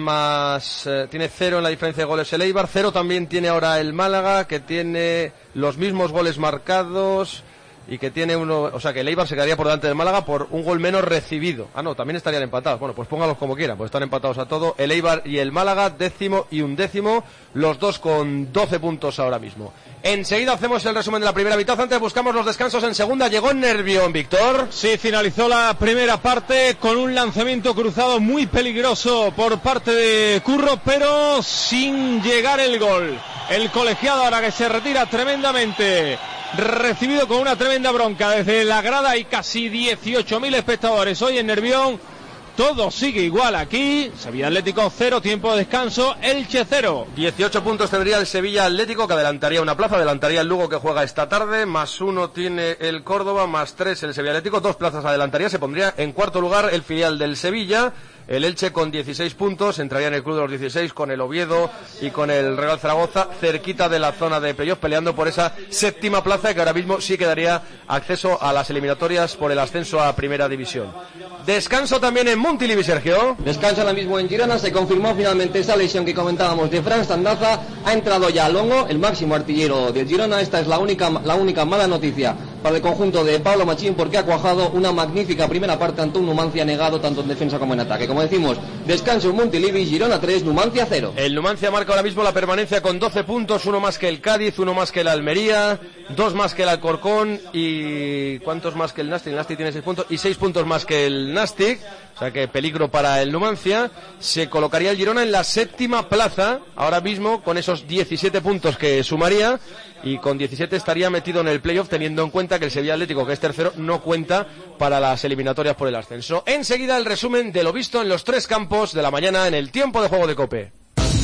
0 en la diferencia de goles el Eibar, 0 también tiene ahora el Málaga, que tiene los mismos goles marcados y que tiene uno, o sea que el Eibar se quedaría por delante del Málaga por un gol menos recibido. No, también estarían empatados. Bueno, pues póngalos como quieran, pues están empatados a todo. El Eibar y el Málaga, 10º y 11º, los dos con 12 puntos ahora mismo. Enseguida hacemos el resumen de la primera mitad, antes buscamos los descansos en segunda. Llegó Nervión, Víctor. Sí, finalizó la primera parte con un lanzamiento cruzado muy peligroso por parte de Curro, pero sin llegar el gol. El colegiado ahora que se retira tremendamente, recibido con una tremenda bronca desde la grada y casi 18.000 espectadores hoy en Nervión. Todo sigue igual aquí. Sevilla Atlético 0, tiempo de descanso, Elche 0. 18 puntos tendría el Sevilla Atlético, que adelantaría una plaza, adelantaría el Lugo, que juega esta tarde, más 1 tiene el Córdoba, más 3 el Sevilla Atlético, 2 plazas adelantaría, se pondría en cuarto lugar el filial del Sevilla. El Elche con 16 puntos, entraría en el club de los 16 con el Oviedo y con el Real Zaragoza, cerquita de la zona de playoff, peleando por esa séptima plaza, que ahora mismo sí que daría acceso a las eliminatorias por el ascenso a Primera División. Descanso también en Montilivi, Sergio. Descanso ahora mismo en Girona, se confirmó finalmente esa lesión que comentábamos de Fran Sandaza. Ha entrado ya Longo, el máximo artillero del Girona. Esta es la única mala noticia para el conjunto de Pablo Machín, porque ha cuajado una magnífica primera parte ante un Numancia negado tanto en defensa como en ataque. Como decimos, descanso en Montilivi, Girona 3, Numancia 0. El Numancia marca ahora mismo la permanencia con 12 puntos, 1 más que el Cádiz, 1 más que el Almería, 2 más que el Alcorcón y ¿cuántos más que el Nastic? El Nastic tiene 6 puntos y 6 puntos más que el Nastic, o sea que peligro para el Numancia. Se colocaría el Girona en la séptima plaza ahora mismo con esos 17 puntos que sumaría, y con 17 estaría metido en el playoff, teniendo en cuenta que el Sevilla Atlético, que es tercero, no cuenta para las eliminatorias por el ascenso. Enseguida el resumen de lo visto en los 3 campos de la mañana en el tiempo de juego de COPE.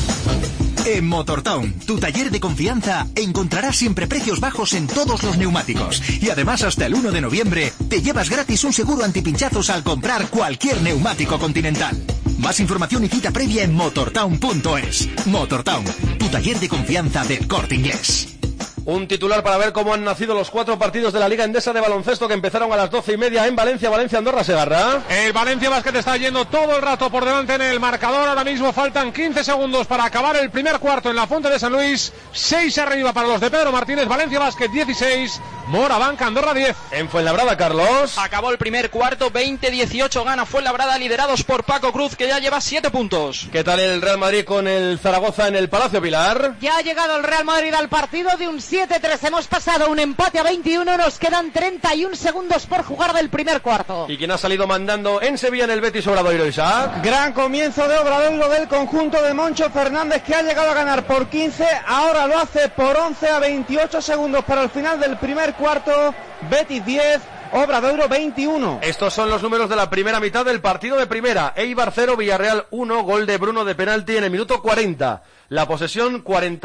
En Motortown, tu taller de confianza, encontrarás siempre precios bajos en todos los neumáticos. Y además, hasta el 1 de noviembre, te llevas gratis un seguro antipinchazos al comprar cualquier neumático Continental. Más información y cita previa en motortown.es. Motortown, tu taller de confianza del Corte Inglés. Un titular para ver cómo han nacido los 4 partidos de la Liga Endesa de baloncesto que empezaron a las 12:30 en Valencia, Andorra, Segarra. El Valencia Basket está yendo todo el rato por delante en el marcador. Ahora mismo faltan 15 segundos para acabar el primer cuarto en la Fuente de San Luis. 6 arriba para los de Pedro Martínez. Valencia Basket 16, Morabanca, Andorra 10. En Fuenlabrada, Carlos. Acabó el primer cuarto, 20-18 gana Fuenlabrada, liderados por Paco Cruz, que ya lleva 7 puntos. ¿Qué tal el Real Madrid con el Zaragoza en el Palacio, Pilar? Ya ha llegado el Real Madrid al partido de un 7-3. Hemos pasado un empate a 21. Nos quedan 31 segundos por jugar del primer cuarto. ¿Y quién ha salido mandando en Sevilla en el Betis Obradoiro, Isaac? Gran comienzo de Obradoiro del conjunto de Moncho Fernández, que ha llegado a ganar por 15. Ahora lo hace por 11 a 28 segundos para el final del primer cuarto. Betis 10, Obradoiro 21. Estos son los números de la primera mitad del partido de primera. Eibar 0, Villarreal 1, gol de Bruno de penalti en el minuto 40. La posesión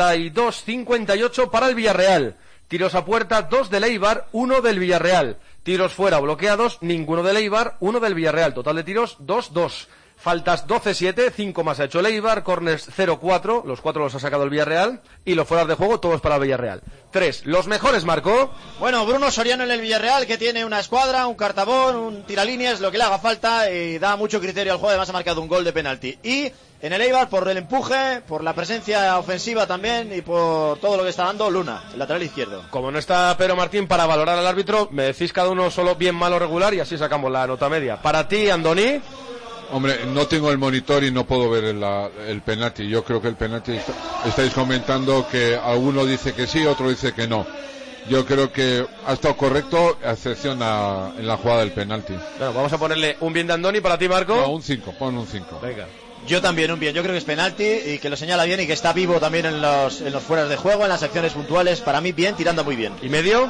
42-58 para el Villarreal. Tiros a puerta 2 del Eibar, 1 del Villarreal. Tiros fuera bloqueados, ninguno del Eibar, 1 del Villarreal. Total de tiros 2-2. Faltas 12-7, 5 más ha hecho el Eibar, corners 0-4, los 4 los ha sacado el Villarreal, y los fueras de juego todos para el Villarreal. 3, los mejores, Marco. Bueno, Bruno Soriano en el Villarreal, que tiene una escuadra, un cartabón, un tiralíneas, lo que le haga falta, y da mucho criterio al juego. Además ha marcado un gol de penalti. Y en el Eibar, por el empuje, por la presencia ofensiva también, y por todo lo que está dando, Luna, el lateral izquierdo. Como no está Pedro Martín para valorar al árbitro, me decís cada uno solo bien, malo, regular, y así sacamos la nota media. Para ti, Andoni. Hombre, no tengo el monitor y no puedo ver el penalti. Yo creo que el penalti, estáis comentando que alguno dice que sí, otro dice que no. Yo creo que ha estado correcto, a excepción en la jugada del penalti. Bueno, vamos a ponerle un bien de Andoni. Para ti, Marco. No, un 5, pon un 5. Venga. Yo también un bien, yo creo que es penalti y que lo señala bien y que está vivo también en los fueras de juego, en las acciones puntuales. Para mí bien, tirando muy bien. ¿Y medio?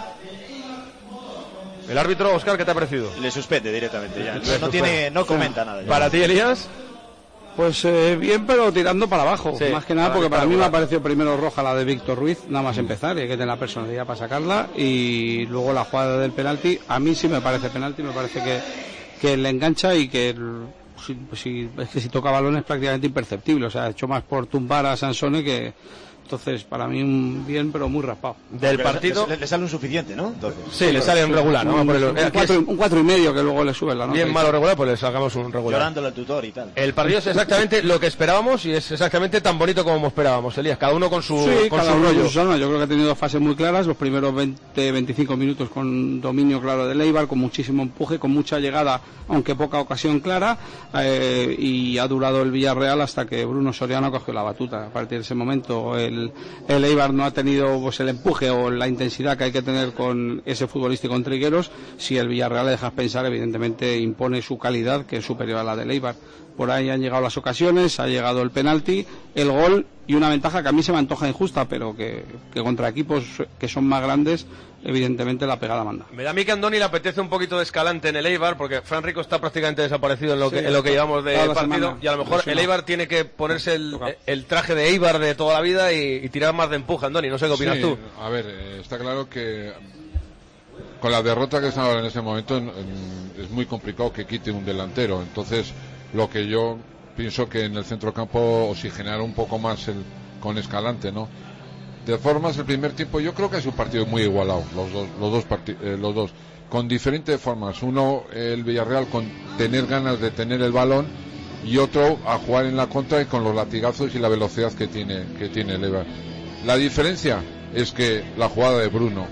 El árbitro, Óscar, ¿qué te ha parecido? Le suspende directamente ya. No comenta nada ya. ¿Para ti, Elías? Pues bien, pero tirando para abajo. Sí, más que nada porque para mí me ha parecido primero roja la de Víctor Ruiz, nada más empezar, y hay que tener la personalidad para sacarla. Y luego la jugada del penalti, a mí sí me parece penalti, me parece que le engancha y que si toca balón es prácticamente imperceptible. O sea, ha hecho más por tumbar a Sansone que... Entonces, para mí un bien, pero muy raspado. Del partido... Le sale un suficiente, ¿no? Entonces, sí, le sale un regular, ¿no? Un 4,5 que luego le sube la nota. Bien, malo, regular, pues le sacamos un regular. Llorándole al tutor y tal. El partido es exactamente lo que esperábamos y es exactamente tan bonito como esperábamos, Elías. Cada uno con su rollo. Yo creo que ha tenido dos fases muy claras. Los primeros 20-25 minutos con dominio claro del Eibar, con muchísimo empuje, con mucha llegada, aunque poca ocasión clara. Y ha durado el Villarreal hasta que Bruno Soriano cogió la batuta. A partir de ese momento, el Eibar no ha tenido pues el empuje o la intensidad que hay que tener con ese futbolístico en Trigueros. Si el Villarreal le dejas pensar, evidentemente impone su calidad, que es superior a la del Eibar. Por ahí han llegado las ocasiones, ha llegado el penalti, el gol y una ventaja que a mí se me antoja injusta, pero que contra equipos que son más grandes, evidentemente la pegada manda. Me da a mí que a Andoni le apetece un poquito de Escalante en el Eibar, porque Fran Rico está prácticamente desaparecido en lo que llevamos de partido, semana, y a lo mejor el Eibar tiene que ponerse el traje de Eibar de toda la vida y tirar más de empuje. Andoni, no sé qué opinas tú. A ver, está claro que con la derrota que está ahora en ese momento es muy complicado que quite un delantero. Entonces, lo que yo pienso que en el centrocampo oxigenar un poco más con Escalante, ¿no? De formas, el primer tiempo yo creo que es un partido muy igualado, los dos, con diferentes formas. Uno, el Villarreal con tener ganas de tener el balón, y otro a jugar en la contra y con los latigazos y la velocidad que tiene el Eibar. La diferencia es que la jugada de Bruno,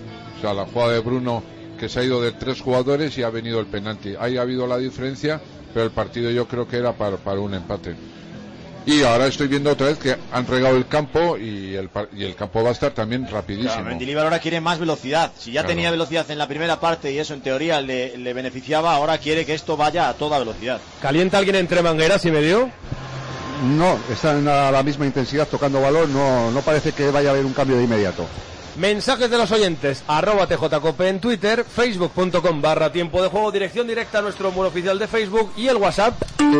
que se ha ido de 3 jugadores y ha venido el penalti. Ahí ha habido la diferencia, pero el partido yo creo que era para un empate. Y ahora estoy viendo otra vez que han regado el campo y el campo va a estar también rapidísimo. Claro, Mendilibar ahora quiere más velocidad. Si ya tenía velocidad en la primera parte y eso en teoría le beneficiaba, ahora quiere que esto vaya a toda velocidad. ¿Calienta alguien entre mangueras y medio? No, están a la misma intensidad tocando balón, no parece que vaya a haber un cambio de inmediato. Mensajes de los oyentes, @TJCope en Twitter, facebook.com/tiempo de juego, dirección directa a nuestro muro oficial de Facebook y el WhatsApp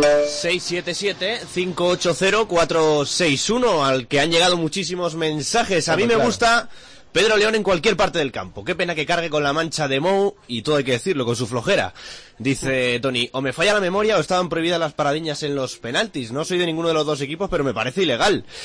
677-580-461, al que han llegado muchísimos mensajes. A mí me gusta Pedro León en cualquier parte del campo. Qué pena que cargue con la mancha de Mou, y todo hay que decirlo, con su flojera. Dice Tony, o me falla la memoria o estaban prohibidas las paradiñas en los penaltis. No soy de ninguno de los dos equipos, pero me parece ilegal.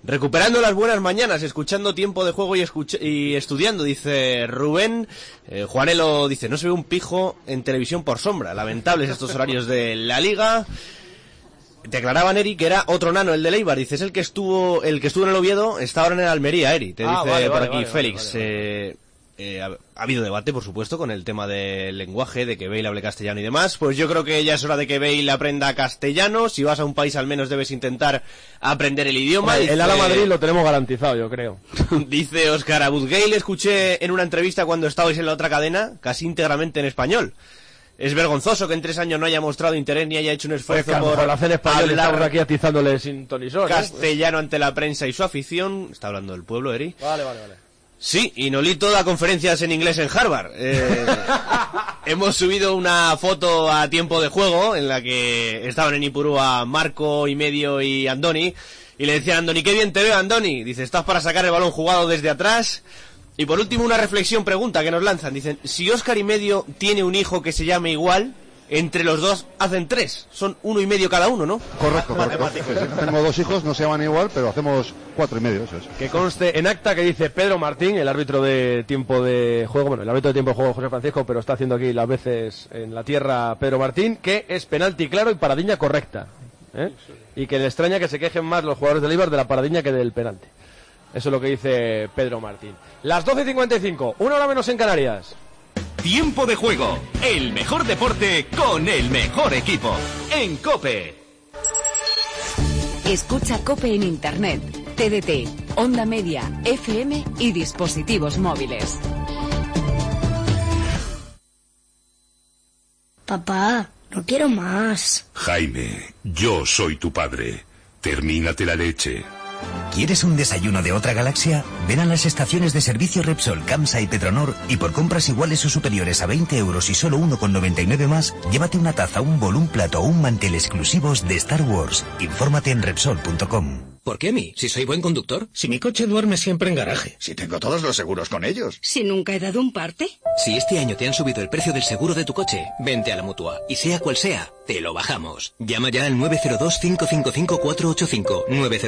Recuperando las buenas mañanas, escuchando Tiempo de Juego y estudiando, dice Rubén. Juanelo dice, no se ve un pijo en televisión por sombra. Lamentables estos horarios de la Liga. Te aclaraba Eri que era otro nano, el de Eibar. Dice, es el que estuvo en el Oviedo, está ahora en el Almería, Eri. Te dice por aquí Félix. Vale. Ha habido debate, por supuesto, con el tema del lenguaje, de que Bale hable castellano y demás. Pues yo creo que ya es hora de que Bale aprenda castellano. Si vas a un país, al menos debes intentar aprender el idioma. El Ala Madrid lo tenemos garantizado, yo creo. Dice Óscar Abudgay, le escuché en una entrevista cuando estabais en la otra cadena, casi íntegramente en español. Es vergonzoso que en 3 años no haya mostrado interés ni haya hecho un esfuerzo por hablar aquí atizándole sin tonisor, castellano ante la prensa y su afición. Está hablando del pueblo, Eri. Vale. Sí, y Nolito da conferencias en inglés en Harvard. Hemos subido una foto a Tiempo de Juego en la que estaban en Ipurúa Marco y Medio y Andoni. Y le decían a Andoni, qué bien te veo, Andoni. Dice, estás para sacar el balón jugado desde atrás. Y por último una reflexión, pregunta que nos lanzan. Dicen, si Óscar y Medio tiene un hijo que se llame igual, entre los dos hacen 3. Son 1 y medio cada uno, ¿no? Correcto. Tengo 2 hijos, no se llaman igual, pero hacemos 4 y medio, eso es. Que conste en acta que dice Pedro Martín, el árbitro de Tiempo de Juego, bueno, el árbitro de Tiempo de Juego José Francisco, pero está haciendo aquí las veces en la tierra Pedro Martín, que es penalti claro y paradiña correcta. Y que le extraña que se quejen más los jugadores del Eibar de la paradiña que del penalti. Eso es lo que dice Pedro Martín. Las 12:55, 1 hora menos en Canarias. Tiempo de Juego, el mejor deporte con el mejor equipo. En COPE. Escucha COPE en Internet, TDT, Onda Media, FM y dispositivos móviles. Papá, no quiero más. Jaime, yo soy tu padre. Termínate la leche. ¿Quieres un desayuno de otra galaxia? Ven a las estaciones de servicio Repsol, Camsa y Petronor y por compras iguales o superiores a 20 euros y solo 1,99 más, llévate una taza, un bol, un plato o un mantel exclusivos de Star Wars. Infórmate en Repsol.com. ¿Por qué a mí? Si soy buen conductor. Si mi coche duerme siempre en garaje. Si tengo todos los seguros con ellos. Si nunca he dado un parte. Si este año te han subido el precio del seguro de tu coche, vente a la Mutua. Y sea cual sea, te lo bajamos. Llama ya al 902-555-485.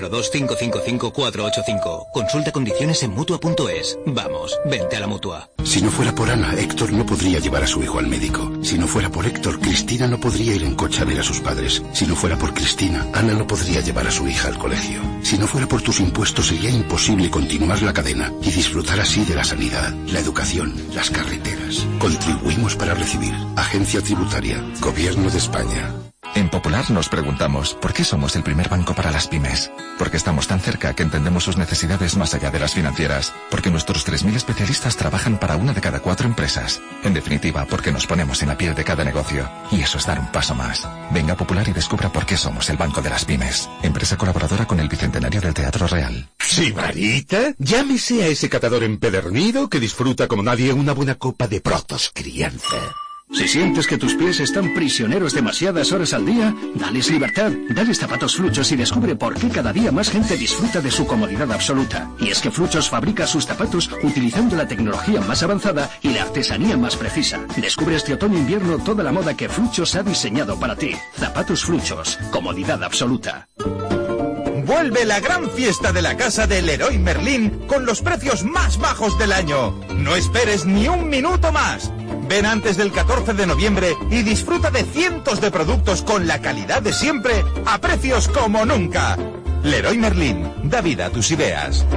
902-555-485. Consulta condiciones en Mutua.es. Vamos, vente a la Mutua. Si no fuera por Ana, Héctor no podría llevar a su hijo al médico. Si no fuera por Héctor, Cristina no podría ir en coche a ver a sus padres. Si no fuera por Cristina, Ana no podría llevar a su hija al colegio. Si no fuera por tus impuestos, sería imposible continuar la cadena y disfrutar así de la sanidad, la educación, las carreteras. Contribuimos para recibir. Agencia Tributaria, Gobierno de España. En Popular nos preguntamos ¿por qué somos el primer banco para las pymes? Porque estamos tan cerca que entendemos sus necesidades más allá de las financieras. Porque nuestros 3.000 especialistas trabajan para 1 de cada 4 empresas. En definitiva, porque nos ponemos en la piel de cada negocio. Y eso es dar un paso más. Venga a Popular y descubra por qué somos el banco de las pymes. Empresa colaboradora con el Bicentenario del Teatro Real. Sibarita, llámese a ese catador empedernido que disfruta como nadie una buena copa de Protos Crianza. Si sientes que tus pies están prisioneros demasiadas horas al día, dales libertad, dales zapatos Fluchos y descubre por qué cada día más gente disfruta de su comodidad absoluta. Y es que Fluchos fabrica sus zapatos utilizando la tecnología más avanzada y la artesanía más precisa. Descubre este otoño-invierno toda la moda que Fluchos ha diseñado para ti. Zapatos Fluchos, comodidad absoluta. Vuelve la gran fiesta de la casa de Leroy Merlin con los precios más bajos del año. No esperes ni un minuto más. Ven antes del 14 de noviembre y disfruta de cientos de productos con la calidad de siempre a precios como nunca. Leroy Merlin, da vida a tus ideas.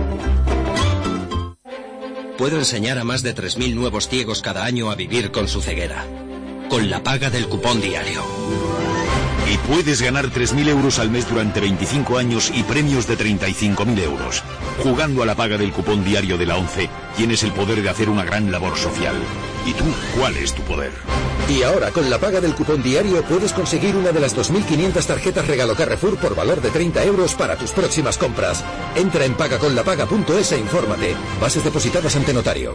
Puedo enseñar a más de 3.000 nuevos ciegos cada año a vivir con su ceguera. Con la paga del cupón diario. Y puedes ganar 3.000 euros al mes durante 25 años y premios de 35.000 euros. Jugando a la paga del cupón diario de la ONCE, tienes el poder de hacer una gran labor social. ¿Y tú, cuál es tu poder? Y ahora, con la paga del cupón diario, puedes conseguir una de las 2.500 tarjetas regalo Carrefour por valor de 30 euros para tus próximas compras. Entra en pagaconlapaga.es e infórmate. Bases depositadas ante notario.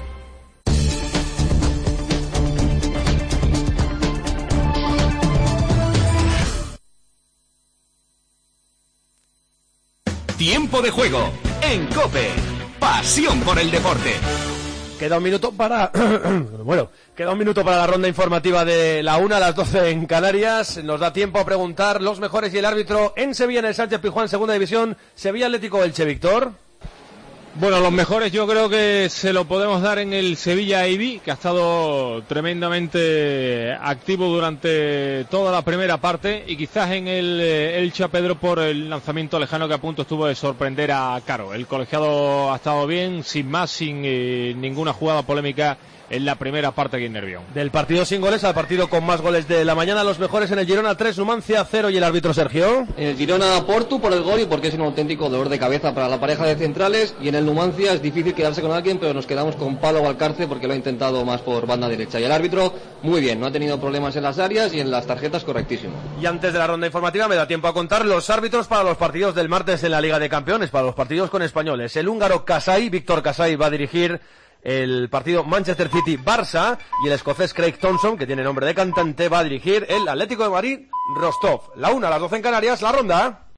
Tiempo de Juego en COPE. Pasión por el deporte. Queda un minuto para queda un minuto para la ronda informativa de la 1 a las 12 en Canarias. Nos da tiempo a preguntar los mejores y el árbitro en Sevilla, en el Sánchez Pizjuán, segunda división. Sevilla Atlético Elche, Víctor. Bueno, los mejores yo creo que se lo podemos dar en el Sevilla AB, que ha estado tremendamente activo durante toda la primera parte, y quizás en el Elche Pedro por el lanzamiento lejano que a punto estuvo de sorprender a Caro. El colegiado ha estado bien, sin más, sin ninguna jugada polémica en la primera parte aquí en Nervión. Del partido sin goles al partido con más goles de la mañana, los mejores en el Girona 3, Numancia 0 y el árbitro Sergio. En el Girona Portu por el gol y porque es un auténtico dolor de cabeza para la pareja de centrales, y en el Numancia es difícil quedarse con alguien, pero nos quedamos con Pablo Valcarce porque lo ha intentado más por banda derecha. Y el árbitro muy bien, no ha tenido problemas en las áreas y en las tarjetas correctísimo. Y antes de la ronda informativa me da tiempo a contar los árbitros para los partidos del martes en la Liga de Campeones, para los partidos con españoles. El húngaro Kasai, Víctor Kasai, va a dirigir el partido Manchester City-Barça, y el escocés Craig Thompson, que tiene nombre de cantante, va a dirigir el Atlético de Madrid-Rostov. La 1 a las 12 en Canarias, la ronda.